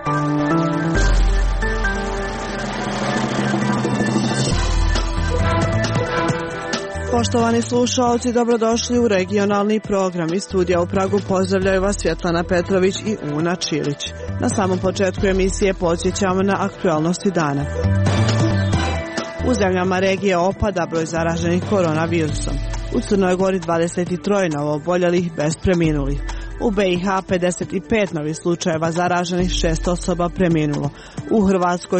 Poštovani slušaoci, dobrodošli u regionalni program. Iz studija u Pragu pozdravljaju vas Svjetlana Petrović i Una Čilić. Na samom početku emisije podsjećamo na aktualnosti dana. U zemljama regije opada broj zaraženih koronavirusom. U Crnoj Gori 23 novooboljelih bez preminulih. U BiH 55 novih slučajeva zaraženih, 6 osoba preminulo. U Hrvatskoj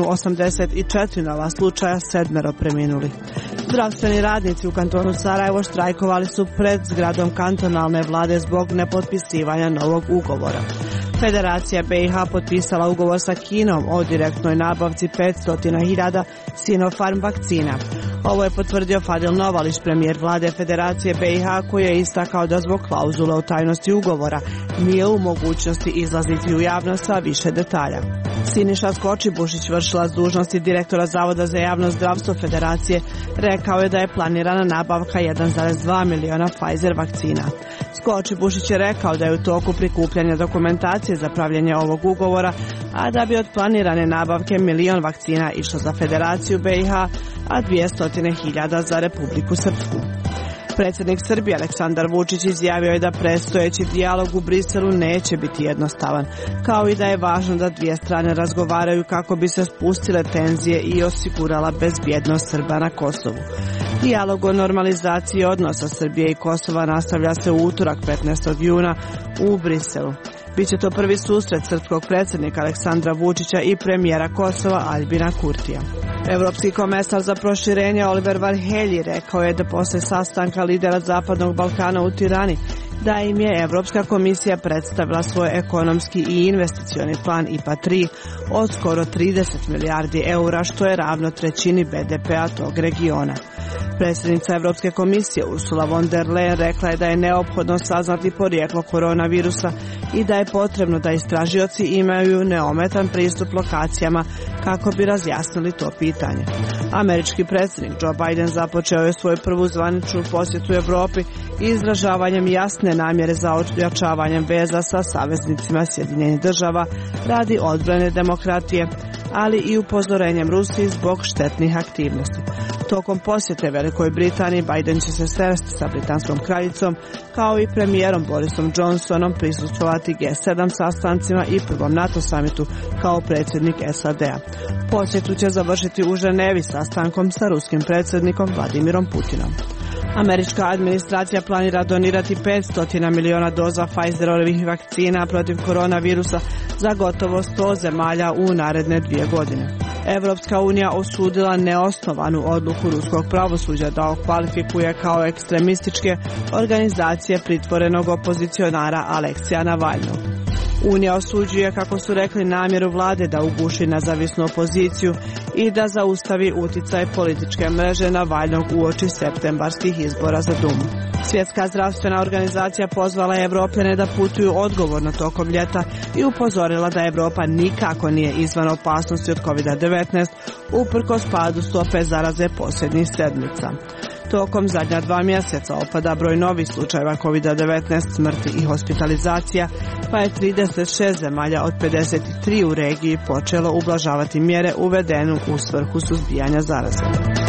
184 nova slučaja, 7 preminulih. Zdravstveni radnici u kantonu Sarajevo štrajkovali su pred zgradom kantonalne vlade zbog nepotpisivanja novog ugovora. Federacija BiH potpisala ugovor sa Kinom o direktnoj nabavci 500.000 Sinopharm vakcina. Ovo je potvrdio Fadil Novalić, premijer vlade Federacije BiH, koji je istakao da zbog klauzule o tajnosti ugovora nije u mogućnosti izlaziti u javnost sa više detalja. Siniša Skočibušić, vršilac dužnosti direktora Zavoda za javno zdravstvo Federacije, rekao je da je planirana nabavka 1,2 miliona Pfizer vakcina. Skočibušić je rekao da je u toku prikupljanja dokumentacije za pravljenje ovog ugovora, a da bi od planirane nabavke 1 milion vakcina išlo za Federaciju BiH, a 200.000 za Republiku Srpsku. Predsjednik Srbije Aleksandar Vučić izjavio je da predstojeći dijalog u Briselu neće biti jednostavan, kao i da je važno da dvije strane razgovaraju kako bi se spustile tenzije i osigurala bezbjednost Srba na Kosovu. Dijalog o normalizaciji odnosa Srbije i Kosova nastavlja se u utorak 15. juna u Briselu. Biće to prvi susret srpskog predsjednika Aleksandra Vučića i premijera Kosova Aljbina Kurtija. Evropski komesar za proširenje Oliver Varhelyi rekao je da posle sastanka lidera Zapadnog Balkana u Tirani da im je Evropska komisija predstavila svoj ekonomski i investicioni plan IPA 3 od skoro 30 milijardi eura, što je ravno trećini BDP-a tog regiona. Predsjednica Evropske komisije Ursula von der Leyen rekla je da je neophodno saznati porijeklo koronavirusa i da je potrebno da istražioci imaju neometan pristup lokacijama kako bi razjasnili to pitanje. Američki predsjednik Joe Biden započeo je svoju prvu zvaničnu posjetu Europi izražavanjem jasne namjere za ojačavanjem veza sa saveznicima Sjedinjenih država radi odbrane demokratije, ali i upozorenjem Rusiji zbog štetnih aktivnosti. Tokom posjete Velikoj Britaniji Biden će se sresti sa britanskom kraljicom kao i premijerom Borisom Johnsonom, prisustvovati G7 sastancima i prvom NATO samitu kao predsjednik SAD-a. Posjetu će završiti u Ženevi sastankom sa ruskim predsjednikom Vladimirom Putinom. Američka administracija planira donirati 500 miliona doza Pfizerovih vakcina protiv koronavirusa za gotovo 100 zemalja u naredne 2 godine. Evropska unija osudila neosnovanu odluku ruskog pravosuđa da okvalifikuje kao ekstremističke organizacije pritvorenog opozicionara Aleksija Navalnog. Unija osuđuje, kako su rekli, namjeru vlade da uguši nezavisnu opoziciju i da zaustavi uticaj političke mreže Navalnog uoči septembarskih izbora za Dumu. Svjetska zdravstvena organizacija pozvala je Evropljane da putuju odgovorno tokom ljeta i upozorila da Evropa nikako nije izvan opasnosti od COVID-19 uprkos padu stope zaraze posljednjih sedmica. Tokom zadnja 2 mjeseca opada broj novih slučajeva COVID-19, smrti i hospitalizacija, pa je 36 zemalja od 53 u regiji počelo ublažavati mjere uvedenu u svrhu suzbijanja zaraze.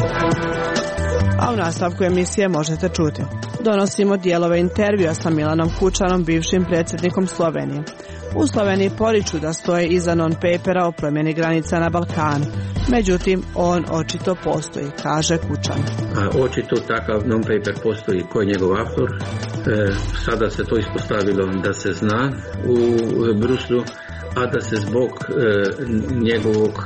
A u nastavku emisije možete čuti. Donosimo dijelove intervjua sa Milanom Kučanom, bivšim predsjednikom Slovenije. U Sloveniji poriču da stoje iza non-papera o promjeni granica na Balkanu. Međutim, on očito postoji, kaže Kučan. Očito takav non-paper postoji, ko je njegov autor. Sada se to ispostavilo da se zna u Bruslu, a da se zbog njegovog,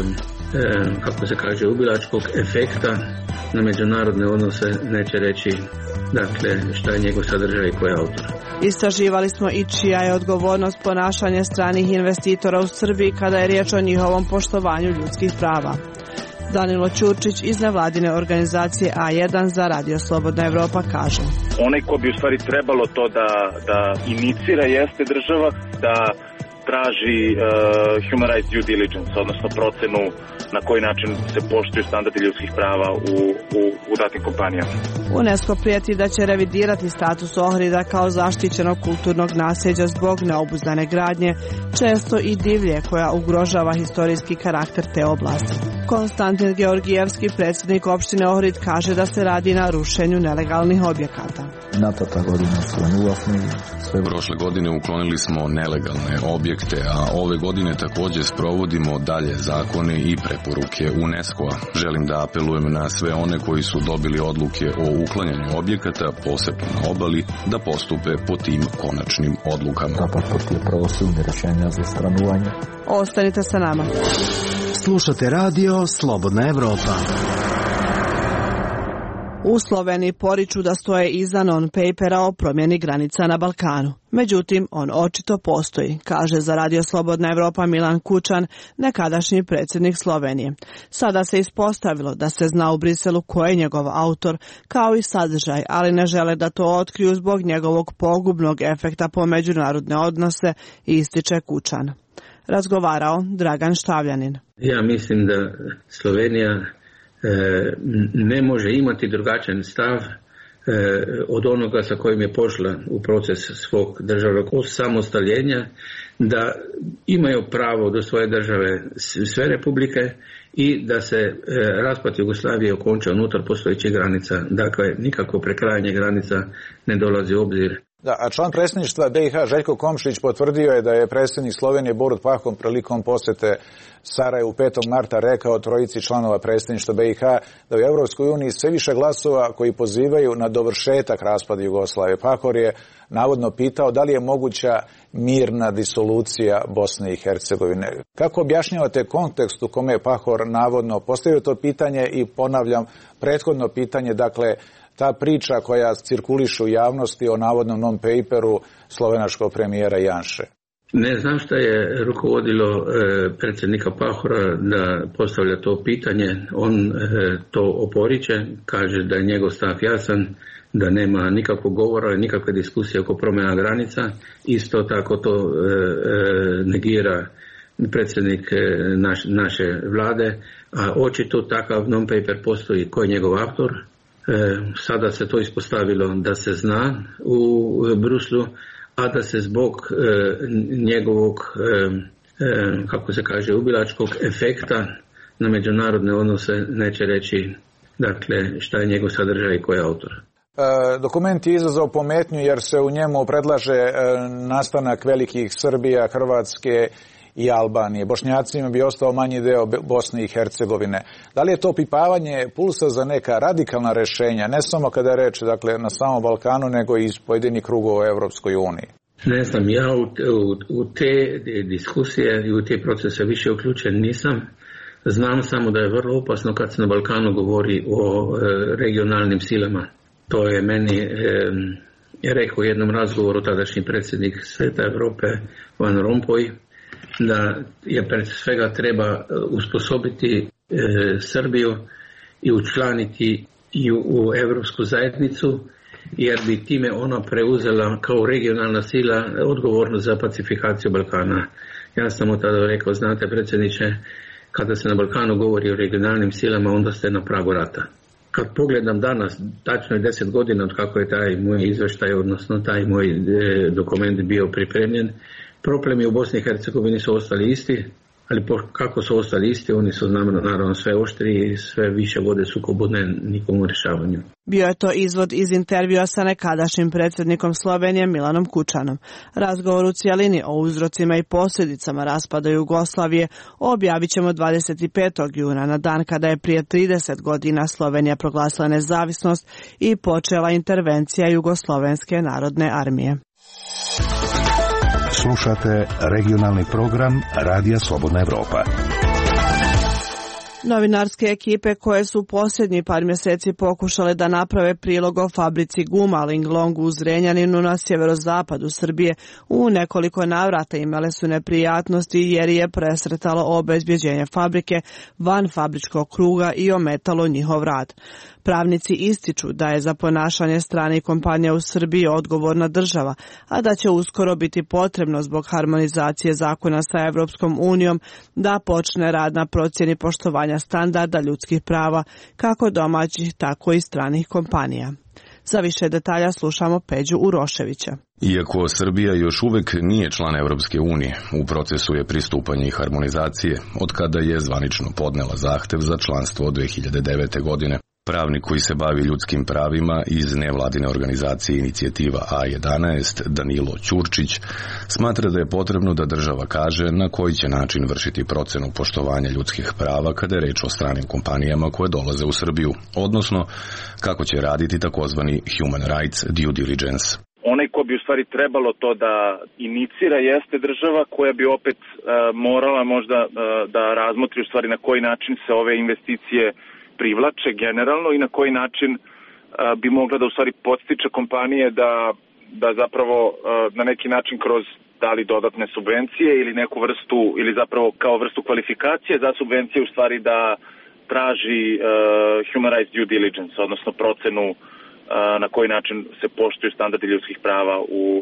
kako se kaže, ubilačkog efekta na međunarodne odnose neće reći, dakle, šta je njegov sadržaj i ko je autor. Istraživali smo i čija je odgovornost ponašanje stranih investitora u Srbiji kada je riječ o njihovom poštovanju ljudskih prava. Danilo Ćurčić iz nevladine organizacije A1 za Radio Slobodna Evropa kaže: onaj ko bi u stvari trebalo to da inicira jeste država, da traži human rights due diligence, odnosno procenu na koji način se poštuju standardi ljudskih prava u datim kompanijama. UNESCO prijeti da će revidirati status Ohrida kao zaštićenog kulturnog nasljeđa zbog neobuzdane gradnje, često i divlje, koja ugrožava historijski karakter te oblasti. Konstantin Georgijevski, predsjednik opštine Ohrid, kaže da se radi na rušenju nelegalnih objekata. Prošle godine uklonili smo nelegalne objekte, a ove godine također sprovodimo dalje zakone i preporuke UNESCO-a. Želim da apelujem na sve one koji su dobili odluke o uklanjanju objekata, posebno na obali, da postupe po tim konačnim odlukama. Ostanite sa nama. Slušate radio Slobodna Evropa. U Sloveniji poriču da stoje iza non-papera o promjeni granica na Balkanu. Međutim, on očito postoji, kaže za radio Slobodna Evropa Milan Kučan, nekadašnji predsjednik Slovenije. Sada se ispostavilo da se zna u Briselu ko je njegov autor, kao i sadržaj, ali ne žele da to otkriju zbog njegovog pogubnog efekta po međunarodne odnose, ističe Kučan. Razgovarao Dragan Štavljanin. Ja mislim da Slovenija ne može imati drugačan stav od onoga sa kojim je pošla u proces svog državnog osamostaljenja, da imaju pravo do svoje države sve republike i da se raspad Jugoslavije okonča unutar postojećih granica. Dakle, nikako prekrajanje granica ne dolazi u obzir. Da, a član predsjedništva BiH Željko Komšić potvrdio je da je predsjednik Slovenije Borut Pahor prilikom posjete Sarajevu 5. marta rekao trojici članova predsjedništva BiH da u Europskoj uniji sve više glasova koji pozivaju na dovršetak raspada Jugoslavije. Pahor je navodno pitao da li je moguća mirna disolucija Bosne i Hercegovine. Kako objašnjavate kontekst u kome je Pahor navodno postavio to pitanje i ponavljam prethodno pitanje, dakle, ta priča koja cirkuliše u javnosti o navodnom non-paperu slovenačkog premijera Janše? Ne znam šta je rukovodilo predsjednika Pahora da postavlja to pitanje. On to oporiče, kaže da je njegov stav jasan, da nema nikakvog govora, nikakve diskusije oko promjena granica. Isto tako to negira predsjednik naše vlade, a očito takav non-paper postoji. Ko je njegov autor? Sada se to ispostavilo da se zna u Bruslu, a da se zbog njegovog, kako se kaže, ubilačkog efekta na međunarodne odnose neće reći, dakle, šta je njegov sadržaj i ko je autor. Dokument je izazvao pometnju jer se u njemu predlaže nastanak velikih Srbija, Hrvatske i Albanije. Bošnjacima bi ostao manji deo Bosne i Hercegovine. Da li je to pipavanje pulsa za neka radikalna rješenja, ne samo kada je reč, dakle, na samom Balkanu, nego i iz pojedinih krugova u Europskoj uniji? Ne znam, ja u te diskusije i u te procese više uključen nisam. Znam samo da je vrlo opasno kad se na Balkanu govori o regionalnim silama. To je meni rekao u jednom razgovoru tadašnji predsjednik Sveta Europe Van Rompuy, da je pred svega treba usposobiti Srbiju i učlaniti u Europsku zajednicu, jer bi time ona preuzela kao regionalna sila odgovornost za pacifikaciju Balkana. Ja sam mu tada rekao, znate predsjedniče, kada se na Balkanu govori o regionalnim silama, onda ste na pragu rata. Kad pogledam danas, tačno je 10 godina od kako je taj moj izvještaj, odnosno taj moj dokument bio pripremljen, problemi u Bosni i Hercegovini su ostali isti, ali kako su ostali isti, oni su naravno sve oštriji i sve više vode sukobu nikom u rješavanju. Bio je to izvod iz intervjua sa nekadašnjim predsjednikom Slovenije Milanom Kučanom. Razgovor u cijelini o uzrocima i posljedicama raspada Jugoslavije objavit ćemo 25. juna, na dan kada je prije 30 godina Slovenija proglasila nezavisnost i počela intervencija Jugoslovenske narodne armije. Slušate regionalni program Radija Slobodna Evropa. Novinarske ekipe koje su posljednji par mjeseci pokušale da naprave prilog o fabrici guma Linglong u Zrenjaninu na sjeverozapadu Srbije u nekoliko navrata imale su neprijatnosti jer je presretalo obezbjeđenje fabrike van fabričkog kruga i ometalo njihov rad. Pravnici ističu da je za ponašanje stranih kompanija u Srbiji odgovorna država, a da će uskoro biti potrebno zbog harmonizacije zakona sa Evropskom unijom da počne rad na procjeni poštovanja standarda ljudskih prava kako domaćih, tako i stranih kompanija. Za više detalja slušamo Peđu Uroševića. Iako Srbija još uvek nije član Evropske unije, u procesu je pristupanje i harmonizacije, od kada je zvanično podnela zahtev za članstvo od 2009. godine. Pravnik koji se bavi ljudskim pravima iz nevladine organizacije Inicijativa A11, Danilo Ćurčić, smatra da je potrebno da država kaže na koji će način vršiti procenu poštovanja ljudskih prava kada je reč o stranim kompanijama koje dolaze u Srbiju, odnosno kako će raditi takozvani human rights due diligence. Onaj ko bi u stvari trebalo to da inicira jeste država koja bi opet morala možda da razmotri u stvari na koji način se ove investicije privlače generalno i na koji način bi mogla da u stvari podstiče kompanije da zapravo na neki način kroz da li dodatne subvencije ili neku vrstu ili zapravo kao vrstu kvalifikacije za subvencije u stvari da traži human rights due diligence, odnosno procenu na koji način se poštuju standardi ljudskih prava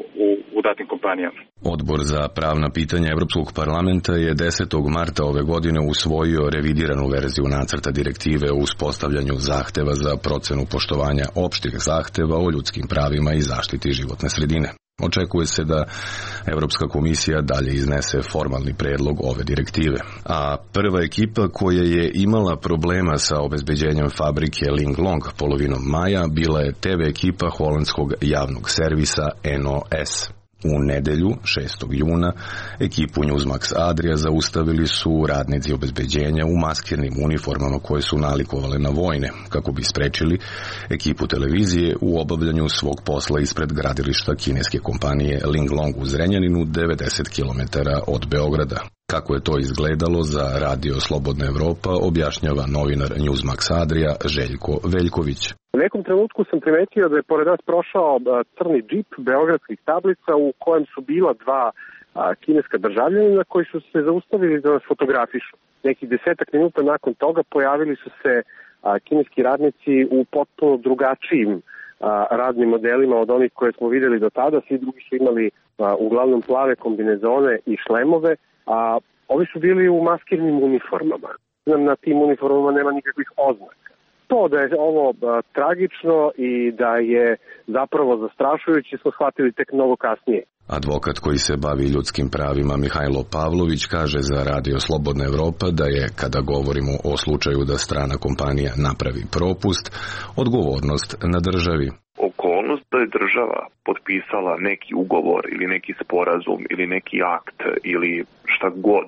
u datim kompanijama. Odbor za pravna pitanja Evropskog parlamenta je 10. marta ove godine usvojio revidiranu verziju nacrta direktive o uspostavljanju zahteva za procenu poštovanja opštih zahteva o ljudskim pravima i zaštiti životne sredine. Očekuje se da Evropska komisija dalje iznese formalni predlog ove direktive. A prva ekipa koja je imala problema sa obezbeđenjem fabrike Linglong polovinom maja bila je TV ekipa holandskog javnog servisa NOS. U nedelju, 6. juna, ekipu Newsmax Adria zaustavili su radnici obezbeđenja u maskirnim uniformama koje su nalikovale na vojne, kako bi sprečili ekipu televizije u obavljanju svog posla ispred gradilišta kineske kompanije Linglong u Zrenjaninu, 90 km od Beograda. Kako je to izgledalo za Radio Slobodna Evropa, objašnjava novinar Newsmax Adria Željko Veljković. U nekom trenutku sam primetio da je pored nas prošao crni džip beogradskih tablica u kojem su bila dva kineska državljanina koji su se zaustavili da nas fotografišu. Nekih 10 minuta nakon toga pojavili su se kineski radnici u potpuno drugačijim radnim modelima od onih koje smo videli do tada. Svi drugi su imali uglavnom plave kombinezone i šlemove, a ovi su bili u maskirnim uniformama. Na tim uniformama nema nikakvih oznaka. To da je ovo tragično i da je zapravo zastrašujuće smo shvatili tek mnogo kasnije. Advokat koji se bavi ljudskim pravima Mihajlo Pavlović kaže za Radio Slobodna Evropa da je, kada govorimo o slučaju da strana kompanija napravi propust, odgovornost na državi. Okolnost da je država potpisala neki ugovor ili neki sporazum ili neki akt ili šta god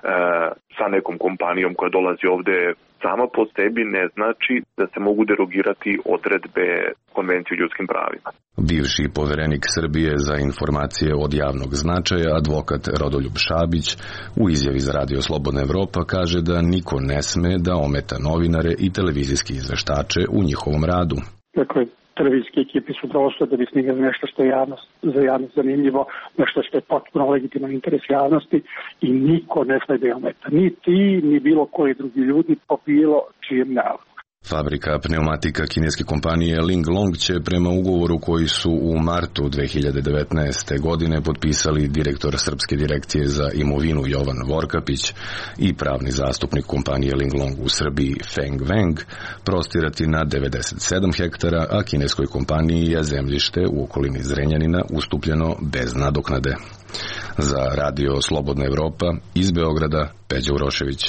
sa nekom kompanijom koja dolazi ovde sama po sebi ne znači da se mogu derogirati odredbe Konvencije o ljudskim pravima. Bivši poverenik Srbije za informacije od javnog značaja, advokat Rodoljub Šabić, u izjavi za Radio Slobodna Evropa kaže da niko ne sme da ometa novinare i televizijski izveštače u njihovom radu. Dakle, televizijske ekipe su došle da bi snimili nešto što je za javnost zanimljivo, nešto što je potpuno legitiman interes javnosti i niko ne sme da je ometa. Ni ti, ni bilo koji drugi ljudi po bilo čijem nalogu. Fabrika pneumatika kineske kompanije Linglong će prema ugovoru koji su u martu 2019. godine potpisali direktor Srpske direkcije za imovinu Jovan Vorkapić i pravni zastupnik kompanije Linglong u Srbiji Feng Weng prostirati na 97 hektara, a kineskoj kompaniji je zemljište u okolini Zrenjanina ustupljeno bez nadoknade. Za Radio Slobodna Evropa iz Beograda Peđa Urošević.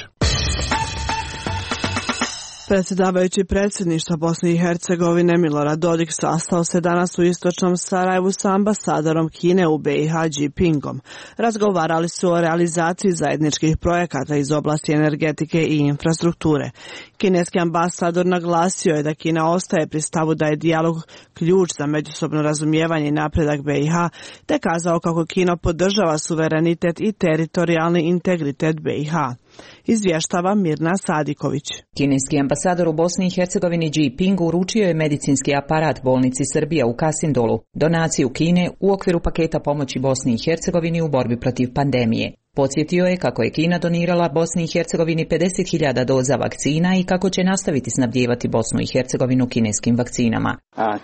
Predsjedavajući predsjedništva Bosne i Hercegovine Milorad Dodik sastao se danas u istočnom Sarajevu sa ambasadorom Kine u BiH Jinpingom. Razgovarali su o realizaciji zajedničkih projekata iz oblasti energetike i infrastrukture. Kineski ambasador naglasio je da Kina ostaje pri stavu da je dijalog ključ za međusobno razumijevanje i napredak BiH, te kazao kako Kina podržava suverenitet i teritorijalni integritet BiH. Izvještava Mirna Sadiković. Kineski ambasador u Bosni i Hercegovini Jinping uručio je medicinski aparat bolnici Srbija u Kasindolu, donaciju Kine u okviru paketa pomoći Bosni i Hercegovini u borbi protiv pandemije. Podsjetio je kako je Kina donirala Bosni i Hercegovini 50.000 doza vakcina i kako će nastaviti snabdijevati Bosnu i Hercegovinu kineskim vakcinama.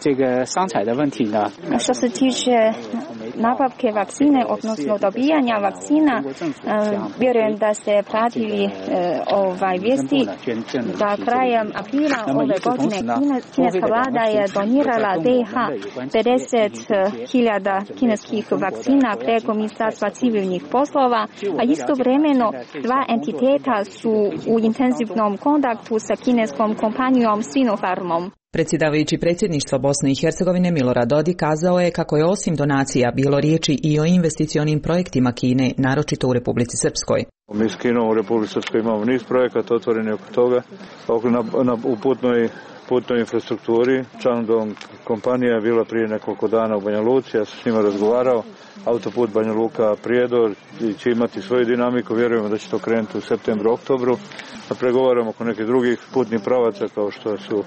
Što se tiče nabavke vakcine, odnosno dobijanja vakcina, vjerujem da ste pratili vijesti da krajem aprila ove godine kineska vlada je donirala BiH 50.000 kineskih vakcina preko Ministarstva civilnih poslova, a istovremeno dva entiteta su u intenzivnom kontaktu sa kineskom kompanijom Sinopharmom. Predsjedavajući predsjedništva Bosne i Hercegovine Milorad Dodik kazao je kako je osim donacija bilo riječi i o investicionim projektima Kine, naročito u Republici Srpskoj. Mi s Kinom u Republici Srpskoj imamo niz projekata otvoreni oko toga, u putnoj infrastrukturi. Čandong kompanija je bila prije nekoliko dana u Banja Luci, ja sam s njima razgovarao. Autoput Banja Luka Prijedor će imati svoju dinamiku, vjerujemo da će to krenuti u septembru, oktobru. A pregovaramo oko nekih drugih putnih pravaca kao što su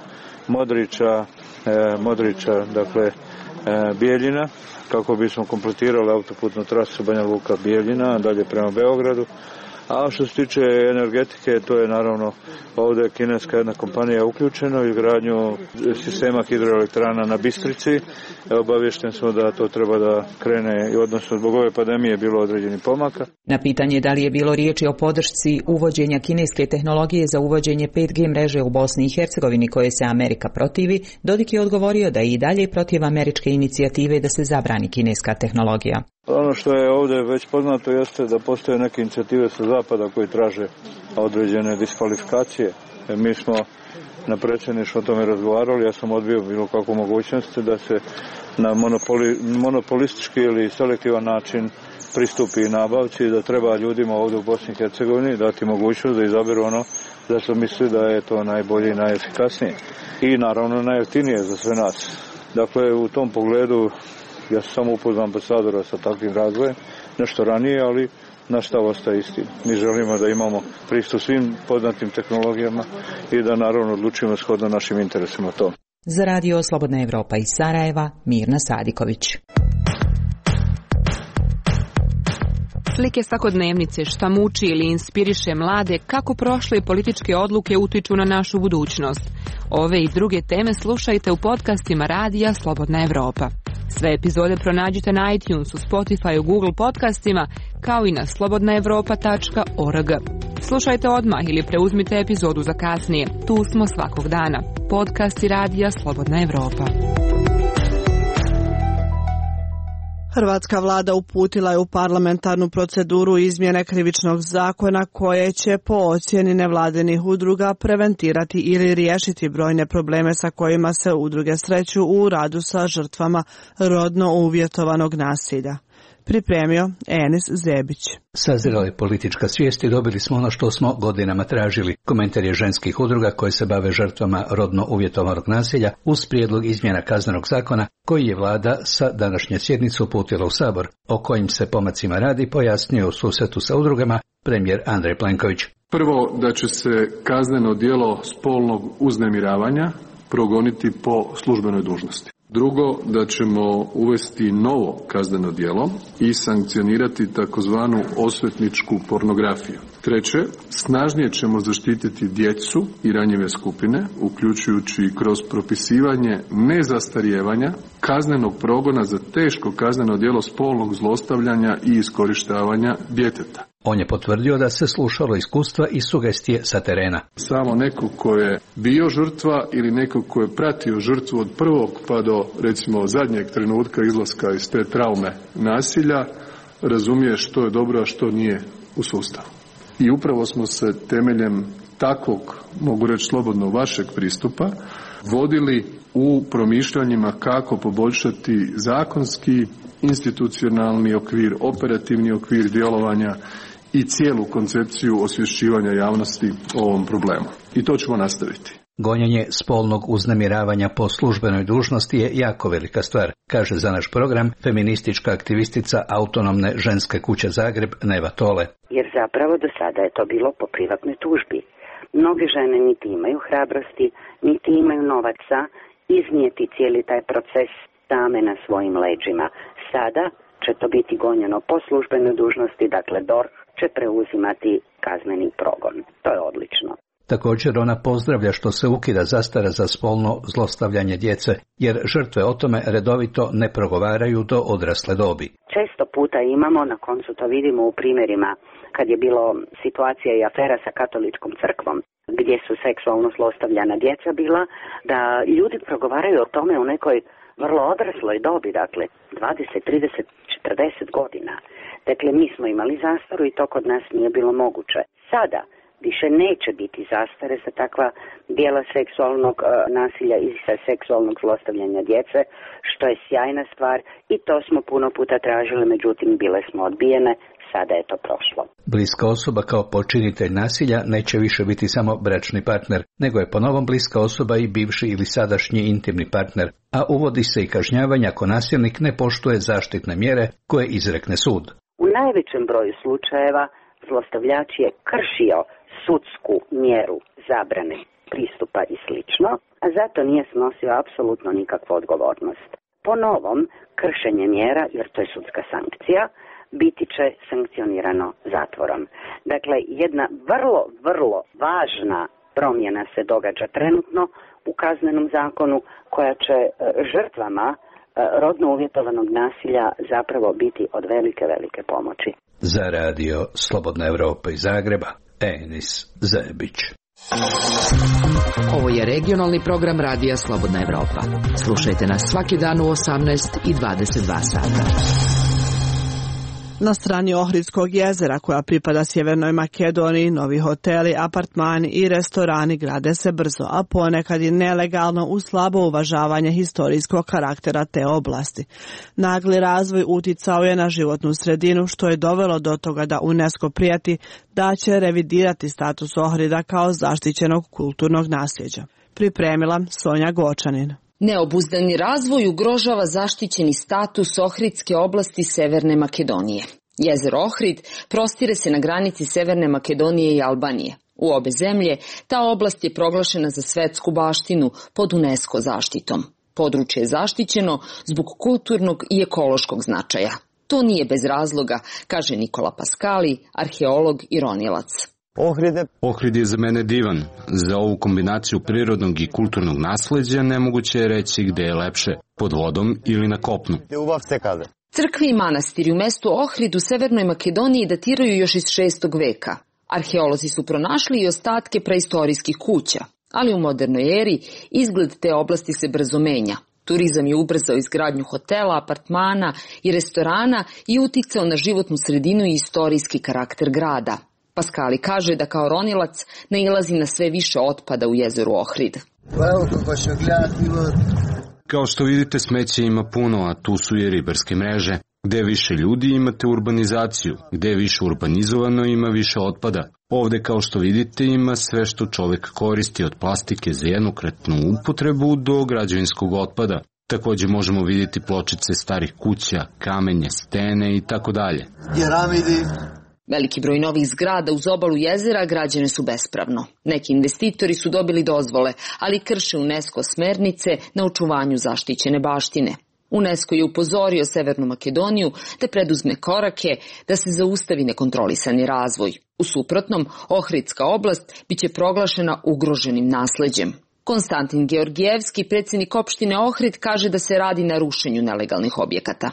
Modriča, dakle Bijeljina, kako bismo kompletirali autoputnu trasu Banja Luka Bijeljina, dalje prema Beogradu. A što se tiče energetike, to je naravno ovdje kineska jedna kompanija uključena u izgradnju sistema hidroelektrana na Bistrici. Obavješten smo da to treba da krene, odnosno zbog ove pandemije je bilo određeni pomaka. Na pitanje da li je bilo riječi o podršci uvođenja kineske tehnologije za uvođenje 5G mreže u Bosni i Hercegovini koje se Amerika protivi, Dodik je odgovorio da je i dalje protiv američke inicijative da se zabrani kineska tehnologija. Ono što je ovdje već poznato jeste da postoje neke inicijative sa zapada koji traže određene diskvalifikacije. Mi smo na predsjedništvu o tome razgovarali, ja sam odbio bilo kakvu mogućnost da se na monopolistički ili selektivan način pristupi nabavci, da treba ljudima ovdje u Bosni i Hercegovini dati mogućnost da izaberu ono da su misli da je to najbolje i najefikasnije i naravno najjeftinije za sve nas. Dakle, u tom pogledu ja sam samo upoznao ambasadora sa takvim razvojem, nešto ranije, ali naš stav ostaje isti. Mi želimo da imamo pristup svim poznatim tehnologijama i da naravno odlučimo shodno našim interesima to. Za Radio Slobodna Evropa iz Sarajeva, Mirna Sadiković. Slike svakodnevnice, šta muči ili inspiriše mlade, kako prošle političke odluke utiču na našu budućnost. Ove i druge teme slušajte u podcastima Radija Slobodna Evropa. Sve epizode pronađite na iTunesu, Spotifyu, Google podcastima, kao i na slobodnaevropa.org. Slušajte odmah ili preuzmite epizodu za kasnije. Tu smo svakog dana. Podcasti Radija Slobodna Evropa. Hrvatska vlada uputila je u parlamentarnu proceduru izmjene krivičnog zakona koje će po ocjeni nevladinih udruga preventirati ili riješiti brojne probleme sa kojima se udruge sreću u radu sa žrtvama rodno uvjetovanog nasilja. Pripremio Enis Zebić. Sazrela je politička svijest i dobili smo ono što smo godinama tražili. Komentar je ženskih udruga koje se bave žrtvama rodno uvjetovanog nasilja uz prijedlog izmjena kaznenog zakona koji je vlada sa današnje sjednice uputila u Sabor. O kojim se pomacima radi pojasnio u susretu sa udrugama premijer Andrej Plenković. Prvo, da će se kazneno djelo spolnog uznemiravanja progoniti po službenoj dužnosti. Drugo, da ćemo uvesti novo kazneno djelo i sankcionirati takozvanu osvetničku pornografiju. Treće, snažnije ćemo zaštititi djecu i ranjive skupine, uključujući kroz propisivanje nezastarijevanja kaznenog progona za teško kazneno djelo spolnog zlostavljanja i iskorištavanja djeteta. On je potvrdio da se slušalo iskustva i sugestije sa terena. Samo neko ko je bio žrtva ili neko ko je pratio žrtvu od prvog pa do recimo zadnjeg trenutka izlaska iz te traume nasilja razumije što je dobro, a što nije u sustavu. I upravo smo se temeljem takvog, mogu reći slobodno, vašeg pristupa vodili u promišljanjima kako poboljšati zakonski, institucionalni okvir, operativni okvir djelovanja i cijelu koncepciju osvješćivanja javnosti o ovom problemu. I to ćemo nastaviti. Gonjenje spolnog uznemiravanja po službenoj dužnosti je jako velika stvar, kaže za naš program feministička aktivistica Autonomne ženske kuće Zagreb Neva Tole. Jer zapravo do sada je to bilo po privatnoj tužbi. Mnoge žene niti imaju hrabrosti, niti imaju novaca iznijeti cijeli taj proces same na svojim leđima. Sada će to biti gonjeno po službenoj dužnosti, dakle DORH će preuzimati kazneni progon. To je odlično. Također ona pozdravlja što se ukida zastara za spolno zlostavljanje djece, jer žrtve o tome redovito ne progovaraju do odrasle dobi. Često puta imamo, na koncu to vidimo u primjerima kad je bilo situacija i afera sa katoličkom crkvom, gdje su seksualno zlostavljana djeca bila, da ljudi progovaraju o tome u nekoj vrlo odrasloj dobi, dakle 20, 30, 40 godina. Dakle, mi smo imali zastaru i to kod nas nije bilo moguće. Sada više neće biti zastare za takva djela seksualnog nasilja i sa seksualnog zlostavljanja djece, što je sjajna stvar i to smo puno puta tražili, međutim bile smo odbijene, sada je to prošlo. Bliska osoba kao počinitelj nasilja neće više biti samo bračni partner, nego je po novom bliska osoba i bivši ili sadašnji intimni partner, a uvodi se i kažnjavanje ako nasilnik ne poštuje zaštitne mjere koje izrekne sud. U najvećem broju slučajeva zlostavljač je kršio sudsku mjeru zabrane pristupa i slično, a zato nije snosio apsolutno nikakvu odgovornost. Po novom, kršenje mjera, jer to je sudska sankcija, biti će sankcionirano zatvorom. Dakle, jedna vrlo važna promjena se događa trenutno u kaznenom zakonu koja će žrtvama rodno uvjetovanog nasilja zapravo biti od velike pomoći. Za radio Slobodna Evropa iz Zagreba, Enis Zebić. Ovo je regionalni program radija Slobodna Evropa. Slušajte nas svaki dan u 18 i 22 sata. Na strani Ohridskog jezera, koja pripada Sjevernoj Makedoniji, novi hoteli, apartmani i restorani grade se brzo, a ponekad i nelegalno uz slabo uvažavanje historijskog karaktera te oblasti. Nagli razvoj uticao je na životnu sredinu, što je dovelo do toga da UNESCO prijeti da će revidirati status Ohrida kao zaštićenog kulturnog nasljeđa. Pripremila Sonja Gočanin. Neobuzdani razvoj ugrožava zaštićeni status Ohridske oblasti Severne Makedonije. Jezero Ohrid prostire se na granici Severne Makedonije i Albanije. U obe zemlje ta oblast je proglašena za svetsku baštinu pod UNESCO zaštitom. Područje je zaštićeno zbog kulturnog i ekološkog značaja. To nije bez razloga, kaže Nikola Paskali, arheolog i ronilac. Ohrid je za mene divan. Za ovu kombinaciju prirodnog i kulturnog nasleđa nemoguće je reći gde je lepše, pod vodom ili na kopnu. Crkve i manastiri u mestu Ohrid u Severnoj Makedoniji datiraju još iz 6. veka. Arheolozi su pronašli i ostatke preistorijskih kuća, ali u modernoj eri izgled te oblasti se brzo menja. Turizam je ubrzao izgradnju hotela, apartmana i restorana i uticao na životnu sredinu i istorijski karakter grada. Paskali kaže da kao ronilac nailazi na sve više otpada u jezeru Ohrid. Kao što vidite, smeća ima puno, a tu su i ribarske mreže. Gde više ljudi imate urbanizaciju, gde je više urbanizovano ima više otpada. Ovde, kao što vidite, ima sve što čovjek koristi, od plastike za jednokratnu upotrebu do građevinskog otpada. Također možemo vidjeti pločice starih kuća, kamenje, stene i tako dalje. Veliki broj novih zgrada uz obalu jezera građene su bespravno. Neki investitori su dobili dozvole, ali krše UNESCO smernice na očuvanju zaštićene baštine. UNESCO je upozorio Severnu Makedoniju da preduzme korake da se zaustavi nekontrolisani razvoj. U suprotnom, Ohridska oblast biće proglašena ugroženim nasleđem. Konstantin Georgijevski, predsjednik opštine Ohrid, kaže da se radi na rušenju nelegalnih objekata.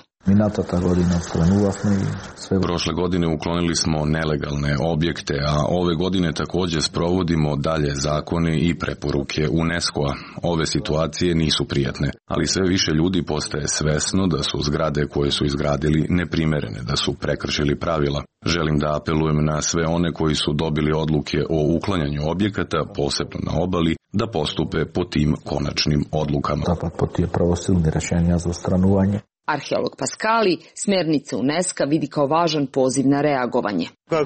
Prošle godine uklonili smo nelegalne objekte, a ove godine također sprovodimo dalje zakone i preporuke UNESCO-a. Ove situacije nisu prijatne, ali sve više ljudi postaje svesno da su zgrade koje su izgradili neprimerene, da su prekršili pravila. Želim da apelujem na sve one koji su dobili odluke o uklanjanju objekata, posebno na obali, da postupe po tim konačnim odlukama. Arheolog Paskali smjernice UNESCO vidi kao važan poziv na reagovanje.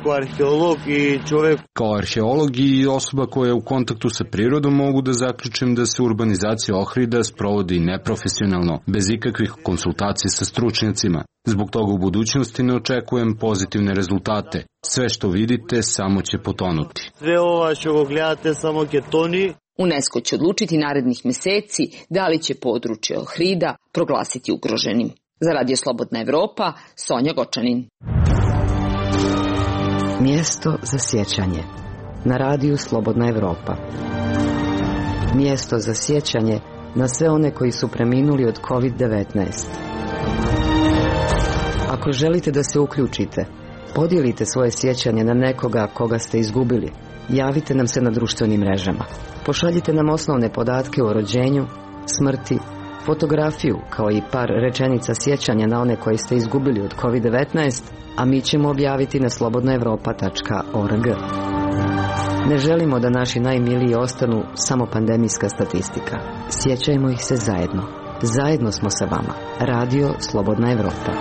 Kao arheolog i osoba koja je u kontaktu sa prirodom mogu da zaključim da se urbanizacija Ohrida sprovodi neprofesionalno, bez ikakvih konsultacija sa stručnjacima. Zbog toga u budućnosti ne očekujem pozitivne rezultate. Sve što vidite samo će potonuti. UNESCO će odlučiti narednih mjeseci da li će područje Ohrida proglasiti ugroženim. Za Radio Slobodna Evropa, Sonja Gočanin. Mjesto za sjećanje na radiju Slobodna Evropa. Mjesto za sjećanje na sve one koji su preminuli od COVID-19. Ako želite da se uključite, podijelite svoje sjećanje na nekoga koga ste izgubili. Javite nam se na društvenim mrežama. Pošaljite nam osnovne podatke o rođenju, smrti, fotografiju, kao i par rečenica sjećanja na one koje ste izgubili od COVID-19, a mi ćemo objaviti na slobodnaevropa.org. Ne želimo da naši najmiliji ostanu samo pandemijska statistika. Sjećajmo ih se zajedno. Zajedno smo sa vama. Radio Slobodna Evropa.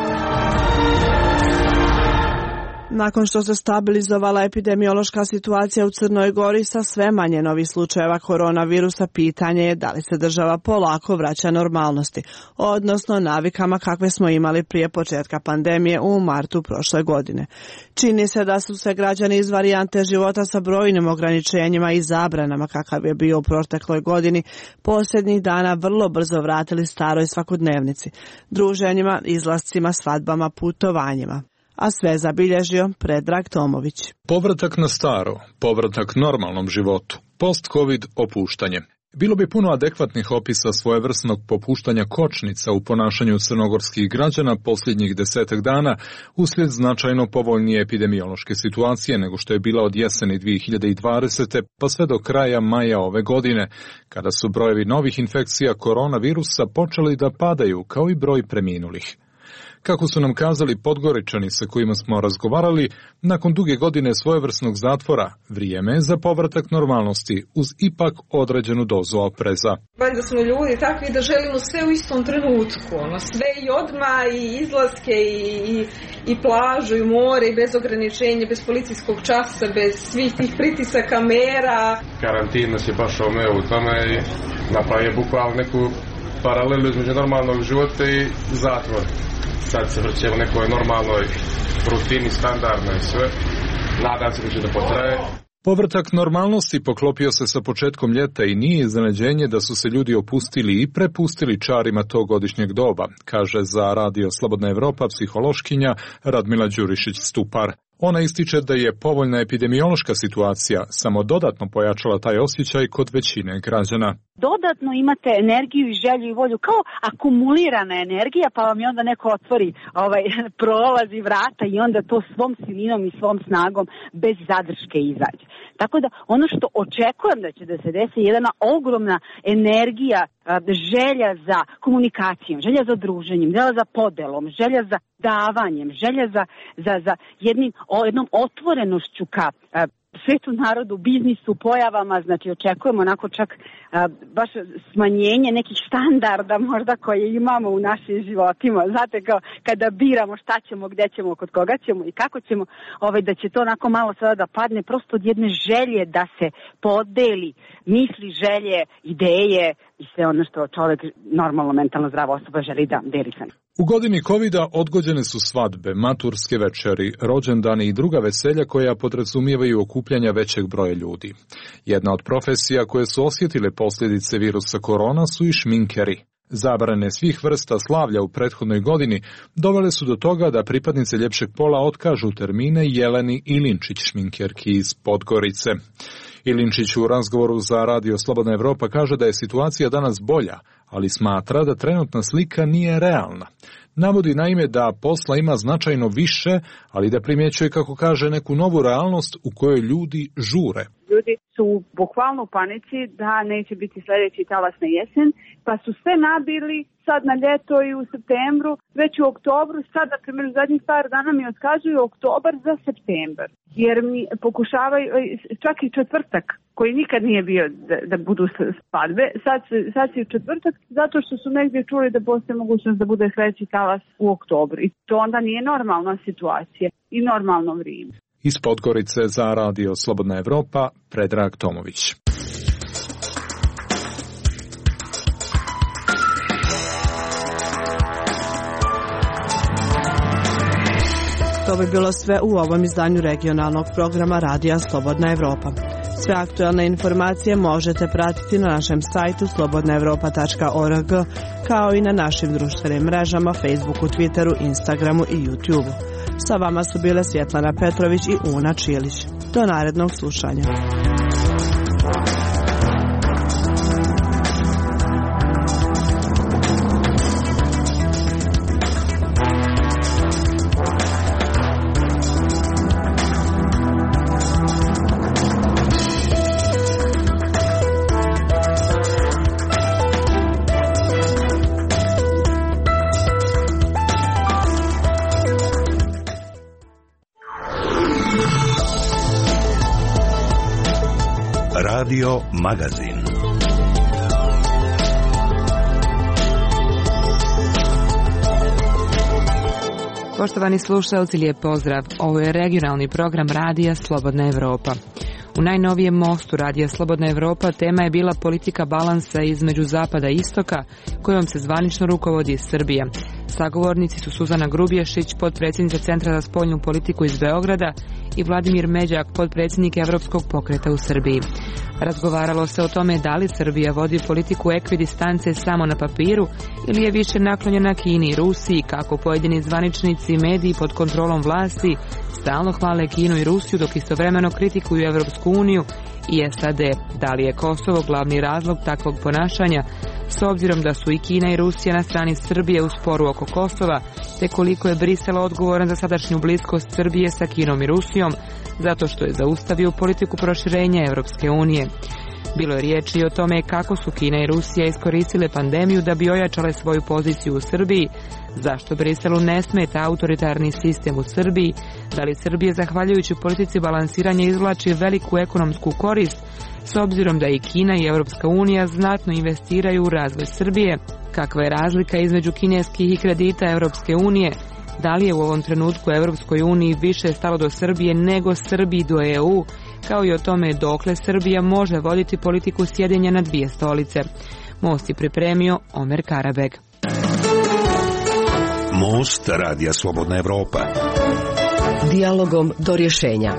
Nakon što se stabilizovala epidemiološka situacija u Crnoj Gori sa sve manje novih slučajeva koronavirusa, pitanje je da li se država polako vraća normalnosti, odnosno navikama kakve smo imali prije početka pandemije u martu prošle godine. Čini se da su se građani iz varijante života sa brojnim ograničenjima i zabranama kakav je bio u protekloj godini posljednjih dana vrlo brzo vratili staroj svakodnevnici, druženjima, izlascima, svadbama, putovanjima. A sve zabilježio Predrag Tomović. Povratak na staro, povratak normalnom životu, post-covid opuštanje. Bilo bi puno adekvatnih opisa svojevrsnog popuštanja kočnica u ponašanju crnogorskih građana posljednjih 10 dana uslijed značajno povoljnije epidemiološke situacije nego što je bila od jeseni 2020. pa sve do kraja maja ove godine, kada su brojevi novih infekcija koronavirusa počeli da padaju kao i broj preminulih. Kako su nam kazali Podgoričani sa kojima smo razgovarali, nakon duge godine svojevrsnog zatvora, vrijeme je za povratak normalnosti uz ipak određenu dozu opreza. Valjda smo ljudi takvi da želimo sve u istom trenutku, sve i odmah, i izlaske, i plažu, i more, i bez ograničenja, bez policijskog časa, bez svih tih pritisaka, mera. Karantin nas je baš omeo u tome i napravio bukvalno neku paralelu između normalnog života i zatvora. Sad se vrćemo nekoj normalnoj rutini, standardnoj sve. Nadam se da će da potraje. Povratak normalnosti poklopio se sa početkom ljeta i nije iznenađenje da su se ljudi opustili i prepustili čarima tog godišnjeg doba, kaže za Radio Slobodna Evropa psihološkinja Radmila Đurišić-Stupar. Ona ističe da je povoljna epidemiološka situacija samo dodatno pojačala taj osjećaj kod većine građana. Dodatno imate energiju i želju i volju, kao akumulirana energija, pa vam je onda neko otvori prolazi vrata i onda to svom silinom i svom snagom bez zadrške izađe. Tako da ono što očekujem da će da se desi je jedna ogromna energija, želja za komunikacijom, želja za druženjem, želja za podelom, želja za davanjem, želja za jednom otvorenošću ka svetu, narodu, biznisu, pojavama. Znači očekujemo onako čak baš smanjenje nekih standarda možda koje imamo u našim životima. Znate, kao kada biramo šta ćemo, gdje ćemo, kod koga ćemo i kako ćemo, da će to onako malo sada da padne prosto od jedne želje da se podeli misli, želje, ideje i sve ono što čovjek, normalno mentalno zdrava osoba, želi da deli sa njim. U godini covida odgođene su svadbe, maturske večeri, rođendani i druga veselja koja podrazumijevaju okupljanja većeg broja ljudi. Jedna od profesija koje su osjetile posljedice virusa korona su i šminkeri. Zabrane svih vrsta slavlja u prethodnoj godini dovele su do toga da pripadnice ljepšeg pola otkažu termine Jeleni Ilinčić, šminkerki iz Podgorice. Ilinčić u razgovoru za Radio Slobodna Evropa kaže da je situacija danas bolja, ali smatra da trenutna slika nije realna. Navodi naime da posla ima značajno više, ali da primjećuje, kako kaže, neku novu realnost u kojoj ljudi žure. Ljudi su bukvalno u panici da neće biti sljedeći talas na jesen, pa su sve nabili sad na ljeto i u septembru, već u oktobru, sad, na primjer, zadnjih par dana mi otkazuju oktobar za septembar. Jer mi pokušavaju, čak i četvrtak, koji nikad nije bio da budu svadbe, sad si u četvrtak, zato što su negdje čuli da postoji mogućnost da bude sljedeći talas u oktobru. I to onda nije normalna situacija i normalno vrijeme. Iz Podgorice za Radio Slobodna Evropa, Predrag Tomović. To bi bilo sve u ovom izdanju regionalnog programa Radija Slobodna Evropa. Sve aktualne informacije možete pratiti na našem sajtu slobodnaevropa.org, kao i na našim društvenim mrežama, Facebooku, Twitteru, Instagramu i YouTubeu. Sa vama su bile Svjetlana Petrović i Una Čilić. Do narednog slušanja. Radio Magazin. Poštovani slušalci, lijep pozdrav. Ovo je regionalni program Radija Slobodna Evropa. U najnovijem mostu Radija Slobodna Evropa tema je bila politika balansa između zapada i istoka, kojom se zvanično rukovodi Srbija. Sagovornici su Suzana Grubješić, potpredsjednica Centra za spoljnu politiku iz Beograda, i Vladimir Međak, potpredsjednik Evropskog pokreta u Srbiji. Razgovaralo se o tome da li Srbija vodi politiku ekvidistance samo na papiru ili je više naklonjena Kini i Rusiji, kako pojedini zvaničnici i mediji pod kontrolom vlasti stalno hvale Kinu i Rusiju dok istovremeno kritikuju Evropsku uniju i SAD. Da li je Kosovo glavni razlog takvog ponašanja, s obzirom da su i Kina i Rusija na strani Srbije u sporu oko Kosova, te koliko je Brisel odgovoran za sadašnju bliskost Srbije sa Kinom i Rusijom, zato što je zaustavio politiku proširenja Evropske unije. Bilo je riječi i o tome kako su Kina i Rusija iskoristile pandemiju da bi ojačale svoju poziciju u Srbiji, zašto Briselu ne smeta autoritarni sistem u Srbiji, da li Srbija zahvaljujući politici balansiranja izvlači veliku ekonomsku korist, s obzirom da i Kina i Evropska unija znatno investiraju u razvoj Srbije, kakva je razlika između kineskih i kredita Evropske unije, da li je u ovom trenutku Evropskoj uniji više stalo do Srbije nego Srbiji do EU, kao i o tome dokle Srbija može voditi politiku sjedenja na dvije stolice. Most je pripremio Omer Karabeg. Most Radija Slobodna Evropa. Dijalogom do rješenja.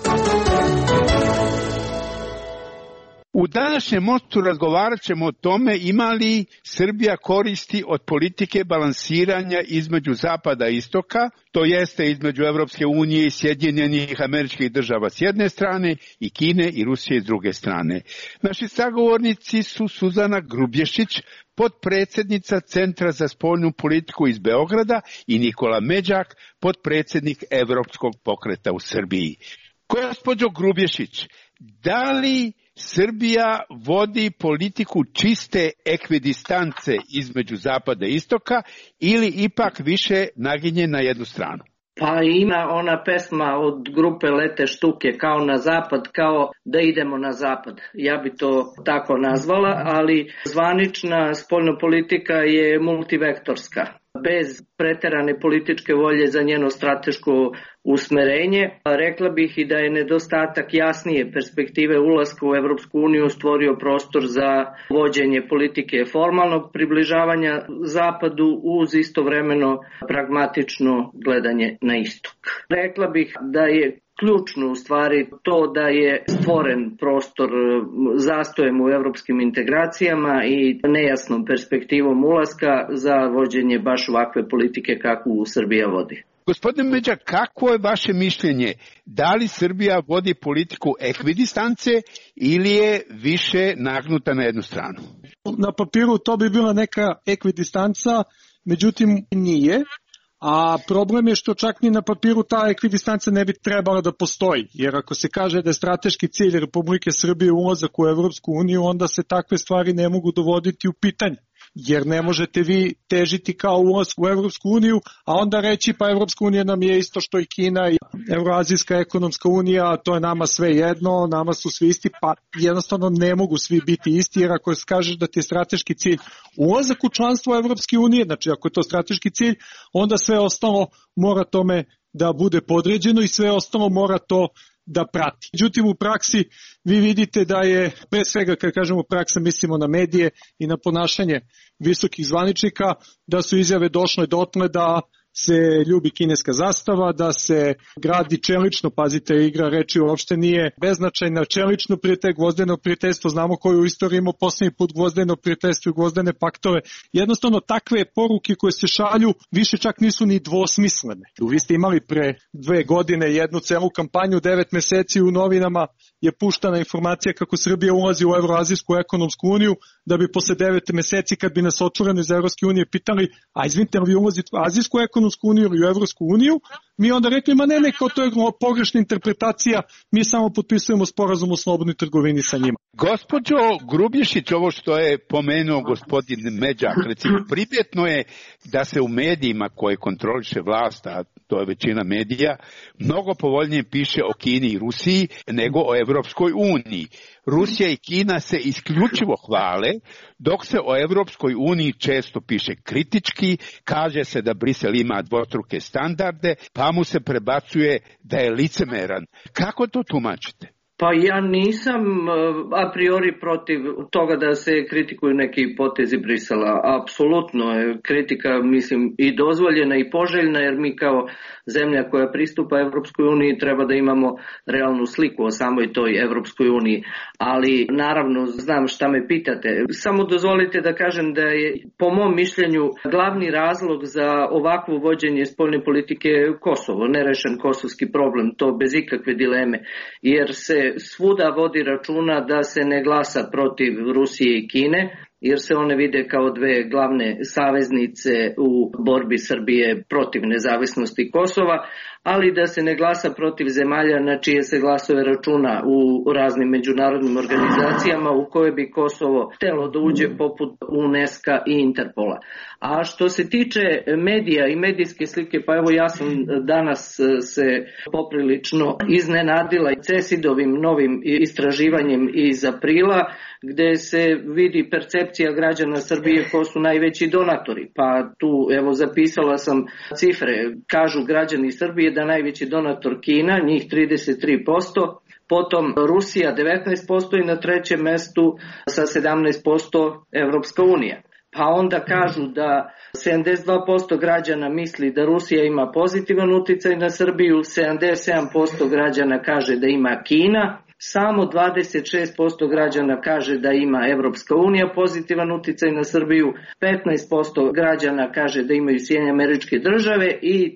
U današnjem mostu razgovarat ćemo o tome ima li Srbija koristi od politike balansiranja između zapada i istoka, to jeste između Evropske unije i Sjedinjenih Američkih Država s jedne strane i Kine i Rusije s druge strane. Naši sagovornici su Suzana Grubješić, potpredsjednica Centra za spoljnu politiku iz Beograda, i Nikola Međak, potpredsjednik Evropskog pokreta u Srbiji. Gospođo Grubješić, da li Srbija vodi politiku čiste ekvidistance između zapada i istoka ili ipak više naginje na jednu stranu? Pa ima ona pesma od grupe Lete štuke, kao na zapad, kao da idemo na zapad. Ja bi to tako nazvala, ali zvanična spoljna politika je multivektorska. Bez preterane političke volje za njeno strateško usmerenje. Rekla bih i da je nedostatak jasnije perspektive ulaska u Evropsku uniju stvorio prostor za vođenje politike formalnog približavanja zapadu uz istovremeno pragmatično gledanje na istok. Rekla bih da je ključno u stvari to da je stvoren prostor zastojem u evropskim integracijama i nejasnom perspektivom ulaska za vođenje baš ovakve politike kakvu Srbija vodi. Gospodine Međa, kako je vaše mišljenje? Da li Srbija vodi politiku ekvidistance ili je više nagnuta na jednu stranu? Na papiru to bi bila neka ekvidistanca, međutim nije. A problem je što čak ni na papiru ta ekvidistanca ne bi trebala da postoji, jer ako se kaže da je strateški cilj Republike Srbije ulazak u Evropsku uniju, onda se takve stvari ne mogu dovoditi u pitanje. Jer ne možete vi težiti kao ulazak u Evropsku uniju, a onda reći pa Evropska unija nam je isto što i Kina i Evroazijska ekonomska unija, to je nama sve jedno, nama su svi isti, pa jednostavno ne mogu svi biti isti, jer ako kažeš da ti je strateški cilj ulazak u članstvo Evropske unije, znači ako je to strateški cilj, onda sve ostalo mora tome da bude podređeno i sve ostalo mora to da prati. Međutim, u praksi vi vidite da je, pre svega kad kažemo praksa, mislimo na medije i na ponašanje visokih zvaničnika, da su izjave došle dotle da se ljubi kineska zastava, da se gradi čelično, pazite, igra reči uopšte nije beznačajna, čelično gvozdeno prijateljstvo, znamo koju u istoriji imao poslednji put gvozdeno prijateljstvo i gvozdene paktove, jednostavno takve poruke koje se šalju više čak nisu ni dvosmislene. Vi ste imali pre 2 godine jednu celu kampanju, 9 meseci u novinama je puštana informacija kako Srbija ulazi u Evroazijsku ekonomsku uniju, da bi posle 9 meseci kad bi nas otvoreno iz Evropske unije pitali, a izvinite, li vi ulazite u Azijsku ekonomsku uniju ili u Evropsku uniju, mi onda rekli, ma ne, kao to je pogrešna interpretacija, mi samo potpisujemo sporazum o slobodnoj trgovini sa njima. Gospođo Grubješić, ovo što je pomenuo gospodin Međak, recimo, primjetno je da se u medijima koje kontroliše vlast, a to je većina medija, mnogo povoljnije piše o Kini i Rusiji nego o Evropskoj uniji. Rusija i Kina se isključivo hvale, dok se o Evropskoj uniji često piše kritički, kaže se da Brisel ima dvostruke standarde, pa mu se prebacuje da je licemeran. Kako to tumačite? Pa ja nisam a priori protiv toga da se kritikuju neki potezi Brisela. Apsolutno je kritika, mislim, i dozvoljena i poželjna, jer mi kao zemlja koja pristupa Evropskoj uniji treba da imamo realnu sliku o samoj toj Evropskoj uniji. Ali naravno znam šta me pitate. Samo dozvolite da kažem da je po mom mišljenju glavni razlog za ovakvo vođenje spoljne politike Kosovo, nerešen kosovski problem, to bez ikakve dileme, jer se svuda vodi računa da se ne glasa protiv Rusije i Kine, jer se one vide kao dve glavne saveznice u borbi Srbije protiv nezavisnosti Kosova, ali da se ne glasa protiv zemalja na čije se glasove računa u raznim međunarodnim organizacijama u koje bi Kosovo htelo da uđe poput UNESCO i Interpola. A što se tiče medija i medijske slike, pa evo ja sam danas se poprilično iznenadila CESID-ovim novim istraživanjem iz aprila, gde se vidi percepcija građana Srbije ko su najveći donatori. Pa tu, evo, zapisala sam cifre. Kažu građani Srbije da najveći donator Kina, njih 33%, potom Rusija 19% i na trećem mestu sa 17% Evropska unija. Pa onda kažu da 72% građana misli da Rusija ima pozitivan uticaj na Srbiju, 77% građana kaže da ima Kina, samo 26% građana kaže da ima Evropska unija pozitivan uticaj na Srbiju, 15% građana kaže da imaju Sjedinjene Američke Države i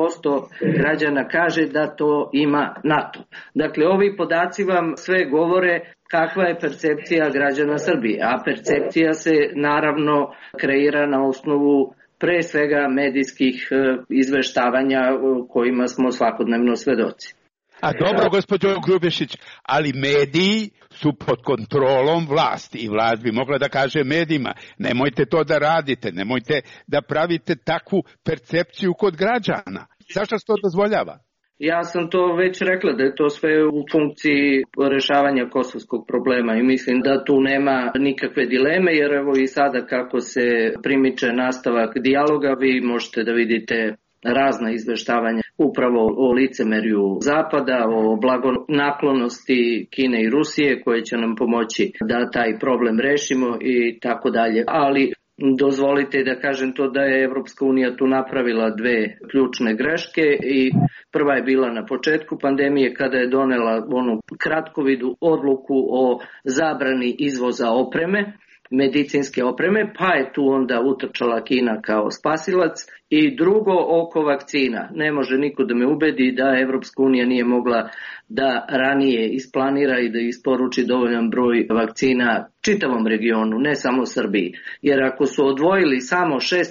3% građana kaže da to ima NATO. Dakle, ovi podaci vam sve govore kakva je percepcija građana Srbije, a percepcija se naravno kreira na osnovu pre svega medijskih izveštavanja kojima smo svakodnevno svedoci. A dobro, gospođo Grubješić, ali mediji su pod kontrolom vlasti i vlast bi mogla da kaže medijima, nemojte to da radite, nemojte da pravite takvu percepciju kod građana. Zašto se to dozvoljava? Ja sam to već rekla da je to sve u funkciji rešavanja kosovskog problema i mislim da tu nema nikakve dileme, jer evo i sada kako se primiče nastavak dijaloga, vi možete da vidite razna izveštavanja upravo o licemerju Zapada, o blagonaklonosti Kine i Rusije koje će nam pomoći da taj problem rešimo i tako dalje. Ali dozvolite da kažem to da je Evropska unija tu napravila dve ključne greške i prva je bila na početku pandemije kada je donela onu kratkovidu odluku o zabrani izvoza opreme, medicinske opreme, pa je tu onda utrčala Kina kao spasilac. I drugo, oko vakcina. Ne može niko da me ubedi da Evropska unija nije mogla da ranije isplanira i da isporuči dovoljan broj vakcina čitavom regionu, ne samo Srbiji. Jer ako su odvojili samo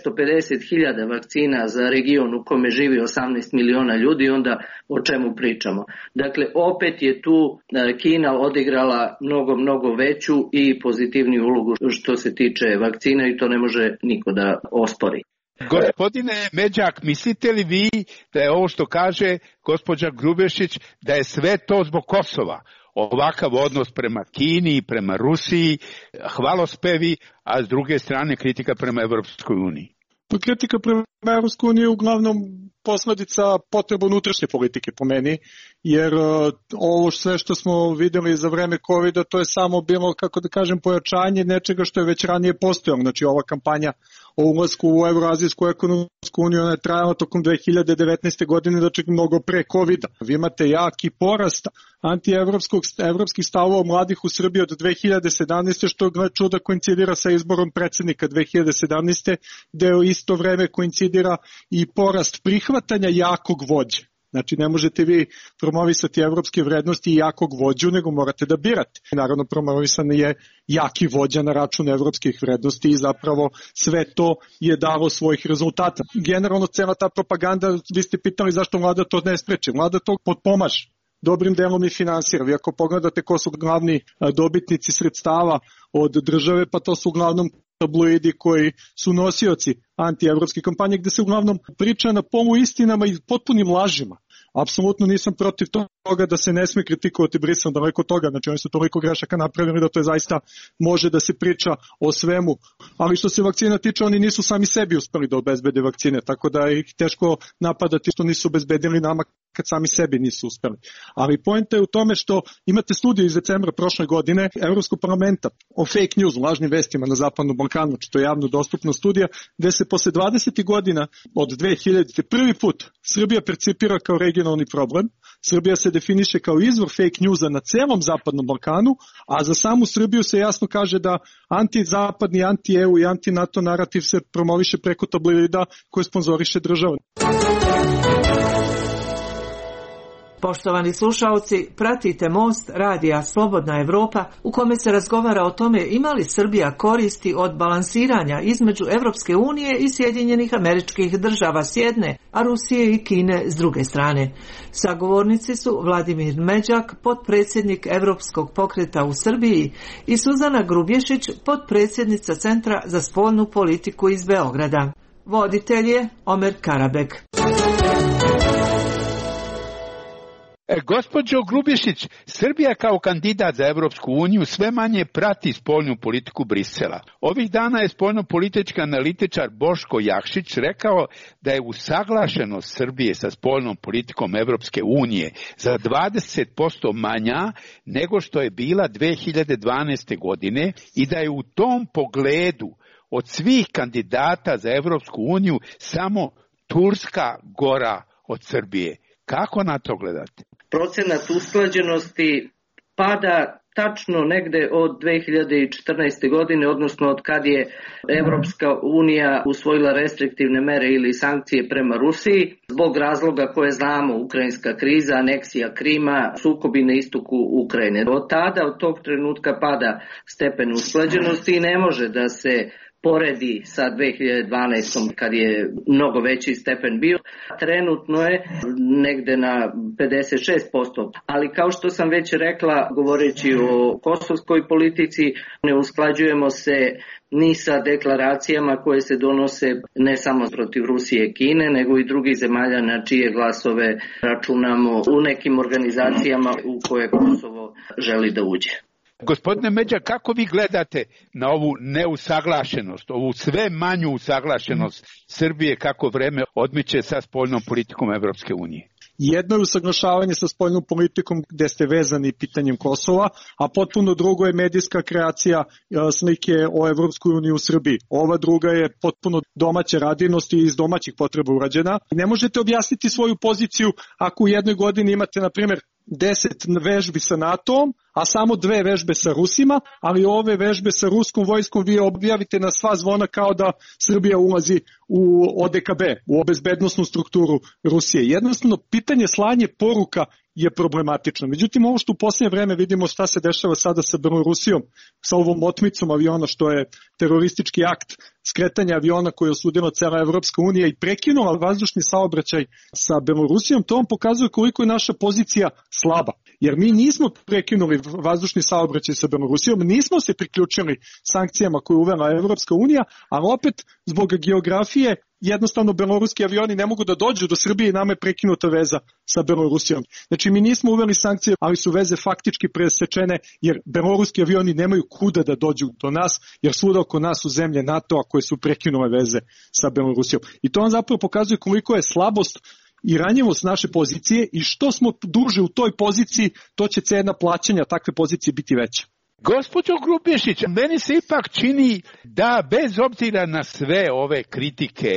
650.000 vakcina za region u kome živi 18 miliona ljudi, onda o čemu pričamo? Dakle, opet je tu Kina odigrala mnogo veću i pozitivniju ulogu što se tiče vakcina i to ne može niko da ospori. Gospodine Međak, mislite li vi da je ovo što kaže gospođa Grubješić, da je sve to zbog Kosova? Ovakav odnos prema Kini i prema Rusiji, hvalospevi, a s druge strane kritika prema Evropskoj uniji? Pa kritika prema Evropskoj uniji je uglavnom posledica potreba unutrašnje politike po meni, jer ovo sve što smo videli za vreme COVID-a to je samo bilo, kako da kažem, pojačanje nečega što je već ranije postojalo. Znači ova kampanja o ulasku u Evroazijsku ekonomsku uniju, ona je trajala tokom 2019. godine, znači mnogo pre COVID-a. Vi imate jaki porast antievropskih stavova mladih u Srbiji od 2017. što gle čuda koincidira sa izborom predsjednika 2017. gde u isto vreme koincidira i porast prihvatanja jakog vođe. Znači ne možete vi promovisati evropske vrednosti i jakog vođu, nego morate da birate. Naravno promovisan je jaki vođa na račun evropskih vrednosti i zapravo sve to je dalo svojih rezultata. Generalno cela ta propaganda, vi ste pitali zašto vlada to ne spreče. Vlada to potpomaže. Dobrim delom i finansira. Vi ako pogledate ko su glavni dobitnici sredstava od države, pa to su uglavnom tabloidi koji su nosioci antievropske kampanje, gde se uglavnom priča na poluistinama i potpunim lažima. Apsolutno nisam protiv toga da se ne sme kritikovati Brisel, daleko od toga, znači oni su toliko grešaka napravili da to je zaista može da se priča o svemu, ali što se vakcina tiče, oni nisu sami sebi uspeli da obezbede vakcine, tako da ih teško napadati što nisu obezbedili nama kad sami sebi nisu uspeli. Ali poenta je u tome što imate studiju iz decembra prošle godine Evropskog parlamenta o fake news, lažnim vestima na Zapadnom Balkanu, znači to je javno dostupna studija, gde se posle 20 godina od 2000. prvi put Srbija percipira kao regionalni problem, Srbija se definiše kao izvor fake newsa na celom Zapadnom Balkanu, a za samu Srbiju se jasno kaže da antizapadni, anti-EU i anti-NATO narativ se promoviše preko tabloida koje sponzoriše država. Poštovani slušaoci, pratite Most radija Slobodna Evropa u kome se razgovara o tome ima li Srbija koristi od balansiranja između Evropske unije i Sjedinjenih Američkih Država s jedne, a Rusije i Kine s druge strane. Sagovornici su Vladimir Međak, potpredsjednik Evropskog pokreta u Srbiji, i Suzana Grubješić, potpredsjednica Centra za spoljnu politiku iz Beograda. Voditelj je Omer Karabek. Gospođo Grubješić, Srbija kao kandidat za Evropsku uniju sve manje prati spoljnu politiku Brisela. Ovih dana je spoljnopolitički analitičar Boško Jakšić rekao da je usaglašenost Srbije sa spoljnom politikom Evropske unije za 20% manja nego što je bila 2012. godine i da je u tom pogledu od svih kandidata za Evropsku uniju samo Turska gora od Srbije. Kako na to gledate? Procenat usklađenosti pada tačno negde od 2014. godine, odnosno od kad je Evropska unija usvojila restriktivne mere ili sankcije prema Rusiji, zbog razloga koje znamo, ukrajinska kriza, aneksija Krima, sukobi na istoku Ukrajine. Od tada, od tog trenutka pada stepen usklađenosti i ne može da se poredi sa 2012. kad je mnogo veći stepen bio. Trenutno je negde na 56%. Ali kao što sam već rekla, govoreći o kosovskoj politici, ne usklađujemo se ni sa deklaracijama koje se donose ne samo protiv Rusije i Kine, nego i drugih zemalja na čije glasove računamo u nekim organizacijama u koje Kosovo želi da uđe. Gospodine Međa, kako vi gledate na ovu neusaglašenost, ovu sve manju usaglašenost Srbije kako vreme odmiče sa spoljnom politikom Evropske unije? Jedno je usaglašavanje sa spoljnom politikom gde ste vezani pitanjem Kosova, a potpuno drugo je medijska kreacija slike o Evropskoj uniji u Srbiji. Ova druga je potpuno domaća radinost i iz domaćih potreba urađena. Ne možete objasniti svoju poziciju ako u jednoj godini imate, na primjer, 10 vežbi sa NATO-om, a samo 2 vežbe sa Rusima, ali ove vežbe sa ruskom vojskom vi objavite na sva zvona kao da Srbija ulazi u ODKB, u bezbednosnu strukturu Rusije. Jednostavno, pitanje slanje poruka je problematično. Međutim, ovo što u posljednje vreme vidimo šta se dešava sada sa Belorusijom, sa ovom otmicom aviona, što je teroristički akt skretanja aviona koji je osudila cela Evropska unija i prekinula vazdušni saobraćaj sa Belorusijom, to vam pokazuje koliko je naša pozicija slaba. Jer mi nismo prekinuli vazdušni saobraćaj sa Belorusijom, nismo se priključili sankcijama koje je uvela Evropska unija, ali opet zbog geografije jednostavno beloruski avioni ne mogu da dođu do Srbije i nama je prekinuta veza sa Belorusijom. Znači mi nismo uveli sankcije, ali su veze faktički presečene jer beloruski avioni nemaju kuda da dođu do nas, jer svuda oko nas su zemlje NATO-a koje su prekinule veze sa Belorusijom. I to vam zapravo pokazuje koliko je slabost i ranjivost naše pozicije i što smo duže u toj poziciji, to će cena plaćanja takve pozicije biti veća. Gospođo Grubišić, meni se ipak čini da bez obzira na sve ove kritike,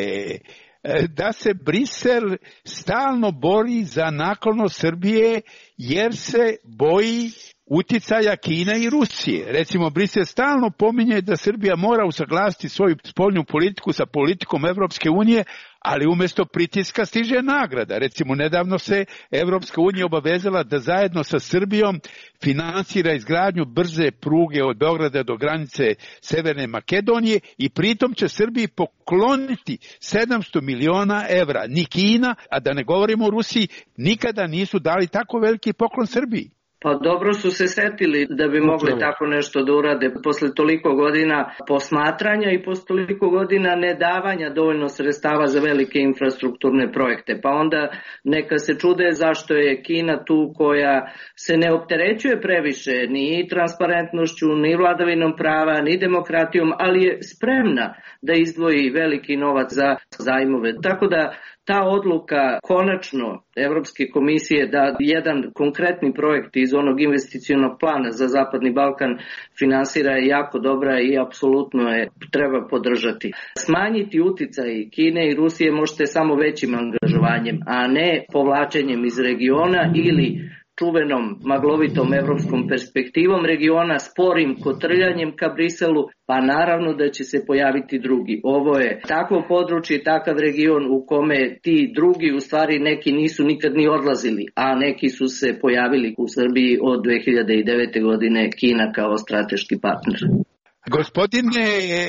da se Brisel stalno bori za naklonost Srbije jer se boji uticaja Kine i Rusije. Recimo, Brisel stalno pominje da Srbija mora usaglasiti svoju spoljnu politiku sa politikom Evropske unije, ali umjesto pritiska stiže nagrada. Recimo, nedavno se Evropska unija obavezala da zajedno sa Srbijom finansira izgradnju brze pruge od Beograda do granice Severne Makedonije i pritom će Srbiji pokloniti 700 miliona evra. Ni Kina, a da ne govorimo o Rusiji, nikada nisu dali tako veliki poklon Srbiji. Pa dobro su se setili da bi mogli tako nešto da urade posle toliko godina posmatranja i posle toliko godina nedavanja dovoljno sredstava za velike infrastrukturne projekte. Pa onda neka se čude zašto je Kina tu koja se ne opterećuje previše ni transparentnošću, ni vladavinom prava, ni demokratijom, ali je spremna da izdvoji veliki novac za zajmove. Tako da ta odluka konačno Evropske komisije da jedan konkretni projekt iz onog investicionog plana za Zapadni Balkan finansira je jako dobra i apsolutno je treba podržati. Smanjiti uticaj Kine i Rusije možete samo većim angažovanjem, a ne povlačenjem iz regiona ili čuvenom maglovitom evropskom perspektivom regiona, sporim kotrljanjem ka Briselu, pa naravno da će se pojaviti drugi. Ovo je takvo područje, takav region u kome ti drugi, u stvari neki nisu nikad ni odlazili, a neki su se pojavili u Srbiji od 2009. godine, Kina kao strateški partner. Gospodine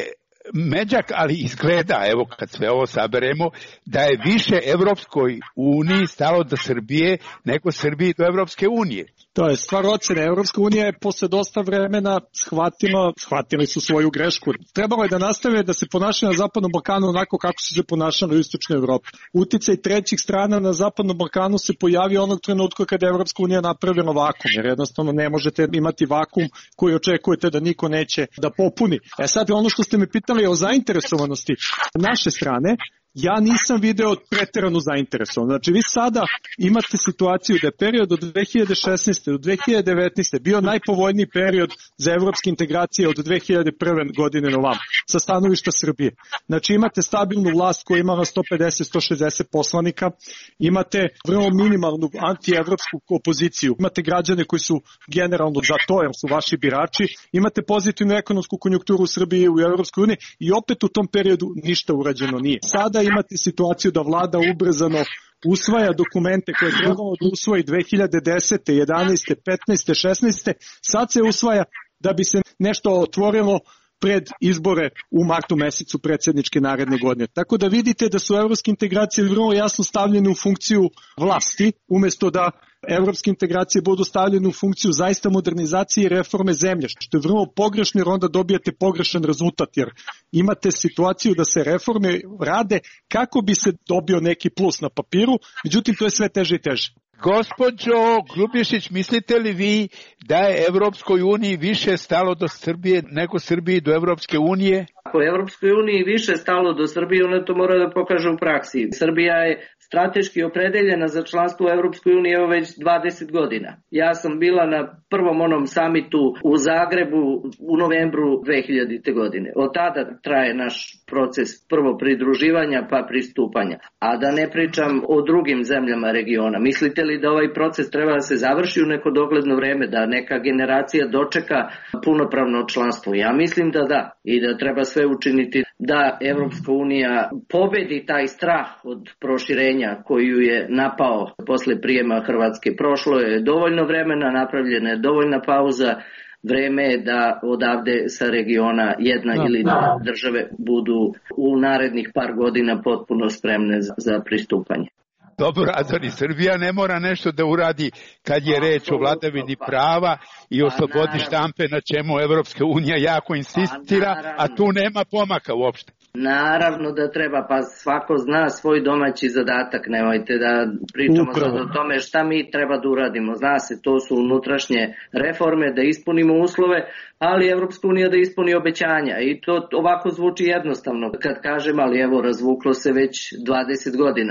Međak, ali izgleda, evo kad sve ovo saberemo, da je više Evropskoj uniji stalo do Srbije nego Srbiji do Evropske unije. To je stvar ocene. Evropska unija je posle dosta vremena shvatili su svoju grešku. Trebalo je da nastave da se ponašaju na Zapadnom Balkanu onako kako su se ponašali u Istočnoj Evropi. Uticaj trećih strana na Zapadnom Balkanu se pojavio onog trenutka kada je Evropska unija napravila vakum, jer jednostavno ne možete imati vakum koji očekujete da niko neće da popuni. Sad ono što ste me pitali o zainteresovanosti naše strane, ja nisam video preteranu zainteresovan. Znači, vi sada imate situaciju da je period od 2016. do 2019. bio najpovoljniji period za evropske integracije od 2001. godine na ovam, sa stanovišta Srbije. Znači, imate stabilnu vlast koja ima 150-160 poslanika, imate vrlo minimalnu antievropsku opoziciju, imate građane koji su generalno za to, jer su vaši birači, imate pozitivnu ekonomsku konjunkturu u Srbiji i u Evropskoj uniji i opet u tom periodu ništa urađeno nije. Sada imate situaciju da vlada ubrzano usvaja dokumente koje je trebalo da usvoji 2010. 11. 15. 16. Sad se usvaja da bi se nešto otvorilo pred izbore u martu mesecu predsjedničke naredne godine. Tako da vidite da su evropske integracije vrlo jasno stavljene u funkciju vlasti, umjesto da evropske integracije budu stavljene u funkciju zaista modernizacije i reforme zemlje, što je vrlo pogrešno jer onda dobijate pogrešan rezultat, jer imate situaciju da se reforme rade kako bi se dobio neki plus na papiru, međutim to je sve teže i teže. Gospođo Grubišić, mislite li vi da je Evropskoj uniji više stalo do Srbije nego Srbiji do Evropske unije? Ako je Evropskoj uniji više stalo do Srbije, ona to mora da pokaže u praksi. Srbija je strateški opredeljena za članstvo u Evropskoj uniji evo već 20 godina. Ja sam bila na prvom onom samitu u Zagrebu u novembru 2000. godine. Od tada traje naš proces prvo pridruživanja pa pristupanja. A da ne pričam o drugim zemljama regiona. Mislite li da ovaj proces treba da se završi u neko dogledno vreme, da neka generacija dočeka punopravno članstvo? Ja mislim da da. I da treba sve učiniti da Evropska unija pobedi taj strah od proširenja koju je napao posle prijema Hrvatske. Prošlo je dovoljno vremena, napravljena je dovoljna pauza, vreme je da odavde sa regiona jedna ili dve države budu u narednih par godina potpuno spremne za pristupanje. Dobro, Azori, Srbija ne mora nešto da uradi kad je reč o vladavini prava i o slobodi štampe, na čemu Evropska unija jako insistira, a tu nema pomaka uopšte. Naravno da treba, pa svako zna svoj domaći zadatak, nemojte da pričamo sad o tome šta mi treba da uradimo. Zna se, to su unutrašnje reforme, da ispunimo uslove, ali Evropska unija da ispuni obećanja i to ovako zvuči jednostavno kad kažem, ali evo razvuklo se već 20 godina.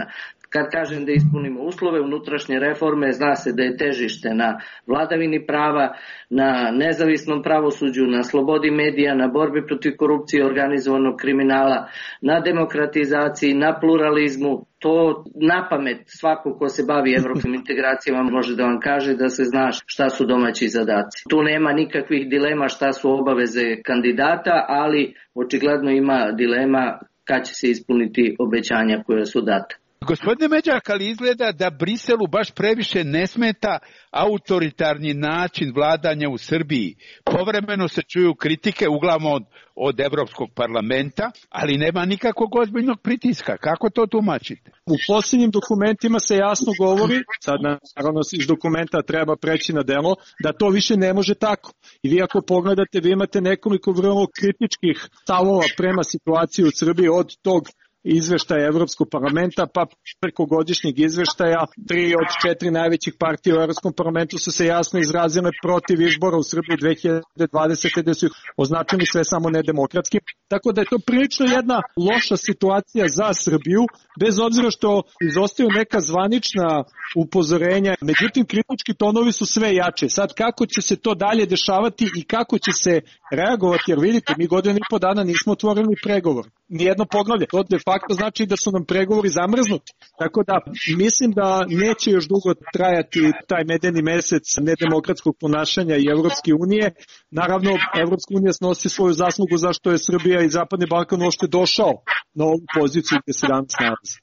Kad kažem da ispunimo uslove, unutrašnje reforme, zna se da je težište na vladavini prava, na nezavisnom pravosuđu, na slobodi medija, na borbi protiv korupcije i organizovanog kriminala, na demokratizaciji, na pluralizmu. To napamet svako ko se bavi evropskim integracijama može da vam kaže da se zna šta su domaći zadaci. Tu nema nikakvih dilema šta su obaveze kandidata, ali očigledno ima dilema kad će se ispuniti obećanja koja su data. Gospodine Međak, ali izgleda da Briselu baš previše ne smeta autoritarni način vladanja u Srbiji. Povremeno se čuju kritike, uglavnom od Evropskog parlamenta, ali nema nikakvog ozbiljnog pritiska. Kako to tumačite? U posljednjim dokumentima se jasno govori, sad naravno iz dokumenta treba preći na delo, da to više ne može tako. I vi ako pogledate, vi imate nekoliko vrlo kritičkih stavova prema situaciji u Srbiji od tog izveštaja Evropskog parlamenta, pa preko godišnjeg izveštaja 3 od 4 najvećih partija u Evropskom parlamentu su se jasno izrazile protiv izbora u Srbiji 2020. gde su ih označili sve samo nedemokratskim. Tako da je to prilično jedna loša situacija za Srbiju, bez obzira što izostaju neka zvanična upozorenja. Međutim, kritički tonovi su sve jače. Sad kako će se to dalje dešavati i kako će se reagovati, jer vidite, mi 1,5 dana nismo otvorili pregovor. Nijedno poglavlje. To de facto znači da su nam pregovori zamrznuti. Tako da mislim da neće još dugo trajati taj medeni mesec nedemokratskog ponašanja i Evropske unije. Naravno, Evropska unija snosi svoju zaslugu zašto je Srbija i Zapadni Balkan uopšte došao na ovu poziciju gde se danas nalazi.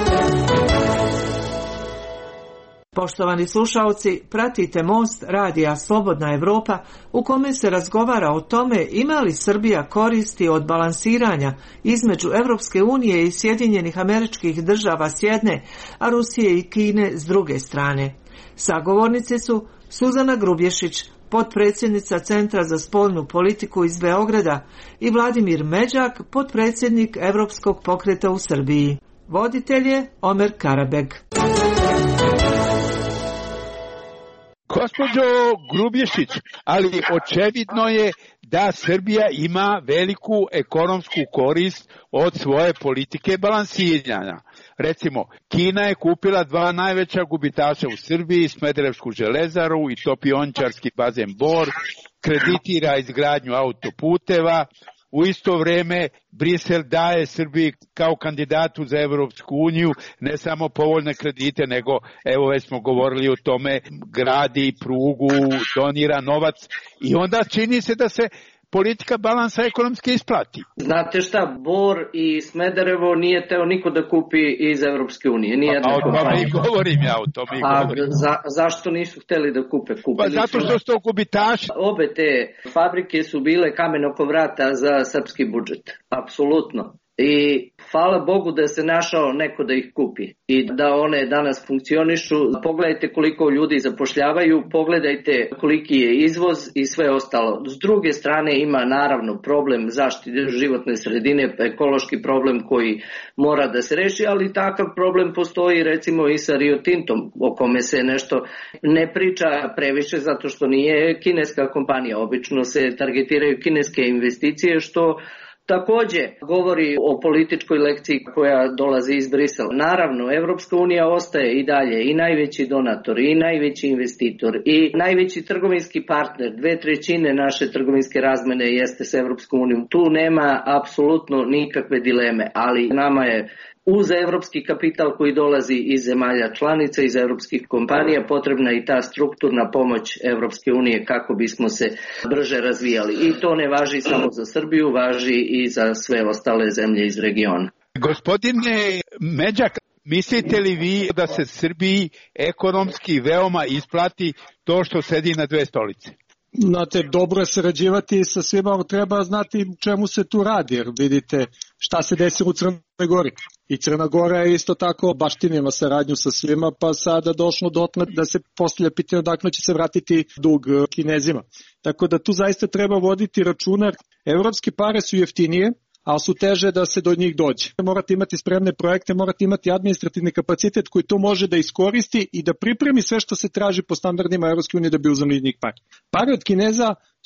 Poštovani slušaoci, pratite Most radija Slobodna Evropa u kome se razgovara o tome ima li Srbija koristi od balansiranja između Evropske unije i Sjedinjenih Američkih Država s jedne, a Rusije i Kine s druge strane. Sagovornici su Suzana Grubješić, potpredsjednica Centra za spoljnu politiku iz Beograda, i Vladimir Međak, potpredsjednik Evropskog pokreta u Srbiji. Voditelj je Omer Karabeg. Gospođo Grubješić, ali očevidno je da Srbija ima veliku ekonomsku korist od svoje politike balansiranja. Recimo, Kina je kupila 2 najveća gubitaša u Srbiji, Smederevsku železaru i topiončarski bazen Bor, kreditira izgradnju autoputeva. U isto vrijeme Brisel daje Srbiji kao kandidatu za Evropsku uniju ne samo povoljne kredite, nego, evo već smo govorili o tome, gradi prugu, donira novac i onda čini se da se politika balansa ekonomski isplati. Znate šta, Bor i Smederevo nije teo niko da kupi iz Evropske unije. O tome i govorim ja, zašto nisu hteli da kupe? Pa zato što su to gubitaši. Obe te fabrike su bile kamen oko vrata za srpski budžet. Apsolutno. I hvala Bogu da se našao neko da ih kupi i da one danas funkcionišu. Pogledajte koliko ljudi zapošljavaju, pogledajte koliki je izvoz i sve ostalo. S druge strane ima naravno problem zaštite životne sredine, ekološki problem koji mora da se reši, ali takav problem postoji recimo i sa Rio Tintom, o kome se nešto ne priča previše zato što nije kineska kompanija. Obično se targetiraju kineske investicije, što takođe govori o političkoj lekciji koja dolazi iz Brisela. Naravno, Evropska unija ostaje i dalje i najveći donator, i najveći investitor, i najveći trgovinski partner. 2/3 naše trgovinske razmene jeste s Evropskom unijom. Tu nema apsolutno nikakve dileme, ali nama je uz evropski kapital koji dolazi iz zemalja članica, iz evropskih kompanija, potrebna i ta strukturna pomoć Evropske unije kako bismo se brže razvijali. I to ne važi samo za Srbiju, važi i za sve ostale zemlje iz regiona. Gospodine Međak, mislite li vi da se Srbiji ekonomski veoma isplati to što sedi na 2 stolice? Znate, dobro je sarađivati sa svima, ali treba znati čemu se tu radi, jer vidite šta se desilo u Crnoj Gori. I Crna Gora je isto tako baštinila saradnju sa svima, pa sada došlo dotle da se postavlja pitanje odakle će se vratiti dug Kinezima. Tako da tu zaista treba voditi računa. Evropske pare su jeftinije, ali su teže da se do njih dođe. Morate imati spremne projekte, morate imati administrativni kapacitet koji to može da iskoristi i da pripremi sve što se traži po standardima Evropske unije da bi uzeli njih pare. Pare od Kineza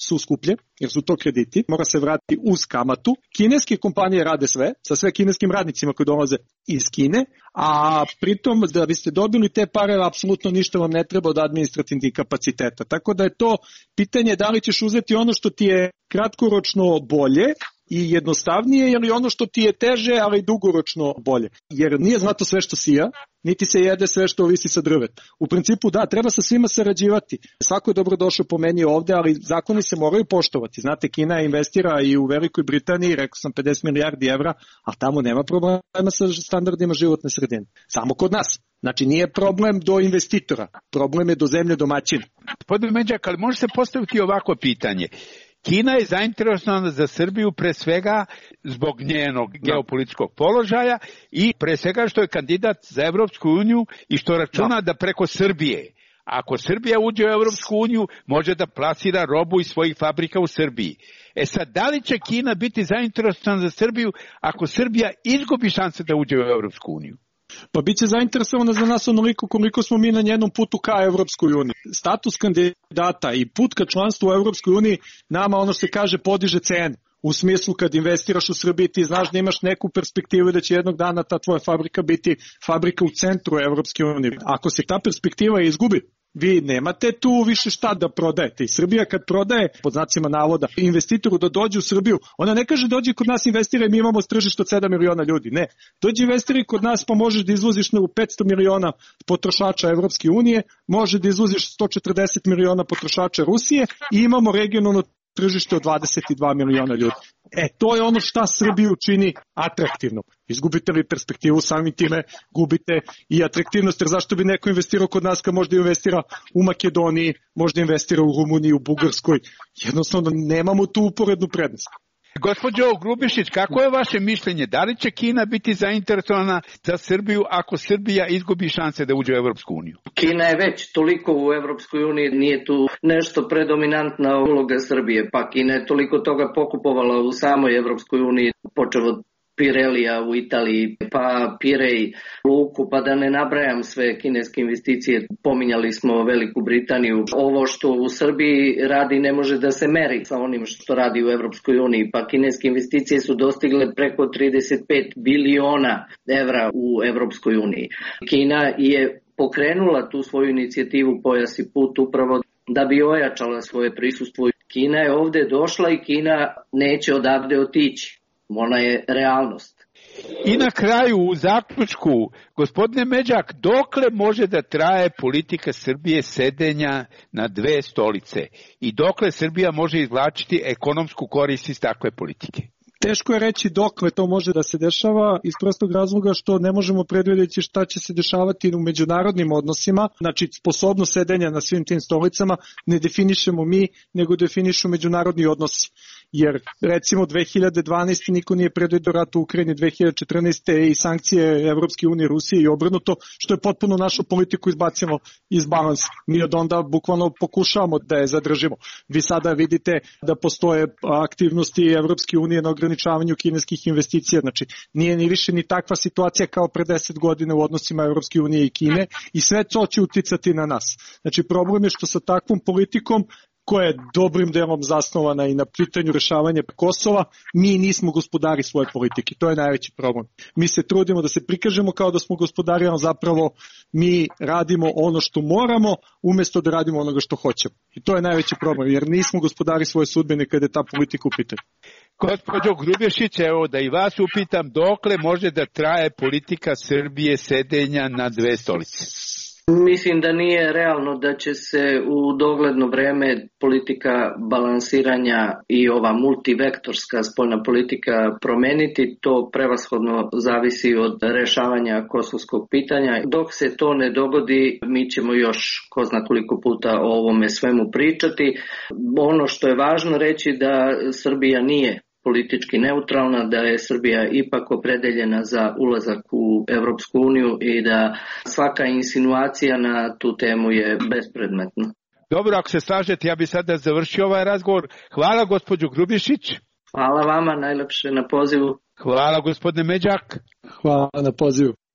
su skuplje, jer su to krediti, mora se vratiti uz kamatu. Kineske kompanije rade sve, sa sve kineskim radnicima koji dolaze iz Kine, a pritom da biste dobili te pare, apsolutno ništa vam ne treba od administrativnih kapaciteta. Tako da je to pitanje da li ćeš uzeti ono što ti je kratkoročno bolje i jednostavnije, ili ono što ti je teže, ali dugoročno bolje. Jer nije zlato sve što sija, niti se jede sve što visi sa drveta. U principu da, treba sa svima sarađivati. Svako je dobro došao po meni ovde, ali zakoni se moraju poštovati. Znate, Kina investira i u Velikoj Britaniji, rekao sam 50 milijardi evra, a tamo nema problema sa standardima životne sredine. Samo kod nas. Znači nije problem do investitora, problem je do zemlje domaćina. Gospodin Međak, ali može se postaviti ovako pitanje. Kina je zainteresovana za Srbiju pre svega zbog njenog geopolitičkog položaja i pre svega što je kandidat za Evropsku uniju i što računa da preko Srbije, ako Srbija uđe u Evropsku uniju, može da plasira robu iz svojih fabrika u Srbiji. Sad, da li će Kina biti zainteresovana za Srbiju ako Srbija izgubi šanse da uđe u Evropsku uniju? Pa bit će zainteresovana za nas onoliko koliko smo mi na njenom putu ka Evropskoj uniji. Status kandidata i put ka članstvu u Evropskoj uniji nama, ono što se kaže, podiže cenu. U smislu kad investiraš u Srbiji ti znaš da imaš neku perspektivu da će jednog dana ta tvoja fabrika biti fabrika u centru Evropske unije. Ako se ta perspektiva izgubi, vi nemate tu više šta da prodajete. I Srbija kad prodaje, pod znacima navoda, investitoru da dođe u Srbiju, ona ne kaže dođi kod nas investiraj, mi imamo tržište od 7 miliona ljudi. Ne, dođi investiraj kod nas pa možeš da izvoziš u 500 miliona potrošača Evropske unije, može da izvoziš 140 miliona potrošača Rusije i imamo regionalno tržište od 22 miliona ljudi. To je ono šta Srbiju čini atraktivno. Izgubite li perspektivu, samim time gubite i atraktivnost, jer zašto bi neko investirao kod nas kad možda investira u Makedoniji, možda investira u Rumuniji, u Bugarskoj. Jednostavno nemamo tu uporednu prednost. Gospođo Grubišić, kako je vaše mišljenje? Da li će Kina biti zainteresovana za Srbiju ako Srbija izgubi šanse da uđe u Evropsku uniju? Kina je već toliko u Evropskoj uniji, nije tu nešto predominantna uloga Srbije, pa Kina je toliko toga pokupovala u samoj Evropskoj uniji, počeo od Pirelija u Italiji, pa Pirej, Luku, pa da ne nabrajam sve kineske investicije. Pominjali smo Veliku Britaniju. Ovo što u Srbiji radi ne može da se meri sa onim što radi u Evropskoj uniji, pa kineske investicije su dostigle preko 35 biliona evra u Evropskoj uniji. Kina je pokrenula tu svoju inicijativu Pojas i put upravo da bi ojačala svoje prisustvo. Kina je ovde došla i Kina neće odavde otići. Ona je realnost. I na kraju, u zaključku, gospodine Međak, dokle može da traje politika Srbije sedenja na dve stolice i dokle Srbija može izvlačiti ekonomsku korist iz takve politike? Teško je reći dokle to može da se dešava iz prostog razloga što ne možemo predvidjeti šta će se dešavati u međunarodnim odnosima. Znači, sposobnost sedenja na svim tim stolicama ne definišemo mi, nego definišu međunarodni odnosi. Jer recimo 2012. niko nije predvidio rat u Ukrajini, 2014. i sankcije Evropske unije, Rusije i obrnuto, što je potpuno našu politiku izbacilo iz balansa. Mi od onda bukvalno pokušavamo da je zadržimo. Vi sada vidite da postoje aktivnosti Evropske unije na ograničavanju kineskih investicija, znači nije ni više ni takva situacija kao pre 10 godina u odnosima Evropske unije i Kine i sve to će uticati na nas. Znači problem je što sa takvom politikom koja je dobrim delom zasnovana i na pitanju rešavanja Kosova, mi nismo gospodari svoje politike. To je najveći problem. Mi se trudimo da se prikažemo kao da smo gospodari, ali zapravo mi radimo ono što moramo umjesto da radimo onoga što hoćemo. I to je najveći problem, jer nismo gospodari svoje sudbine kada je ta politika u pitanju. Gospođo Grubišić, evo da i vas upitam, dokle može da traje politika Srbije sedenja na dve stolice? Mislim da nije realno da će se u dogledno vreme politika balansiranja i ova multivektorska spoljna politika promeniti. To prevashodno zavisi od rešavanja kosovskog pitanja. Dok se to ne dogodi, mi ćemo još ko zna koliko puta o ovome svemu pričati. Ono što je važno reći da Srbija nije politički neutralna, da je Srbija ipak opredeljena za ulazak u Evropsku uniju i da svaka insinuacija na tu temu je bespredmetna. Dobro, ako se slažete, ja bih sada završio ovaj razgovor. Hvala gospođo Grubišić. Hvala vama najlepše na pozivu. Hvala gospodine Međak. Hvala na pozivu.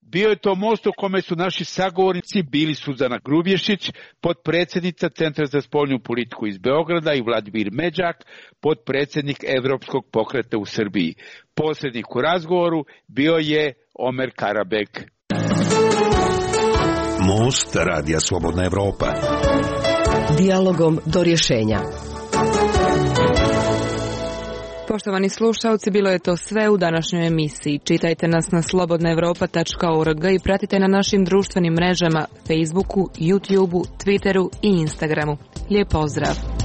Bio je to most u kome su naši sagovornici bili Suzana Grubješić, potpredsjednica Centra za spoljnu politiku iz Beograda, i Vladimir Međak, potpredsjednik Evropskog pokreta u Srbiji. Posrednik u razgovoru bio je Omer Karabek. Most Radija Slobodna Evropa. Dijalogom do rješenja. Poštovani slušalci, bilo je to sve u današnjoj emisiji. Čitajte nas na slobodnaevropa.org i pratite na našim društvenim mrežama Facebooku, YouTubeu, Twitteru i Instagramu. Lijep pozdrav!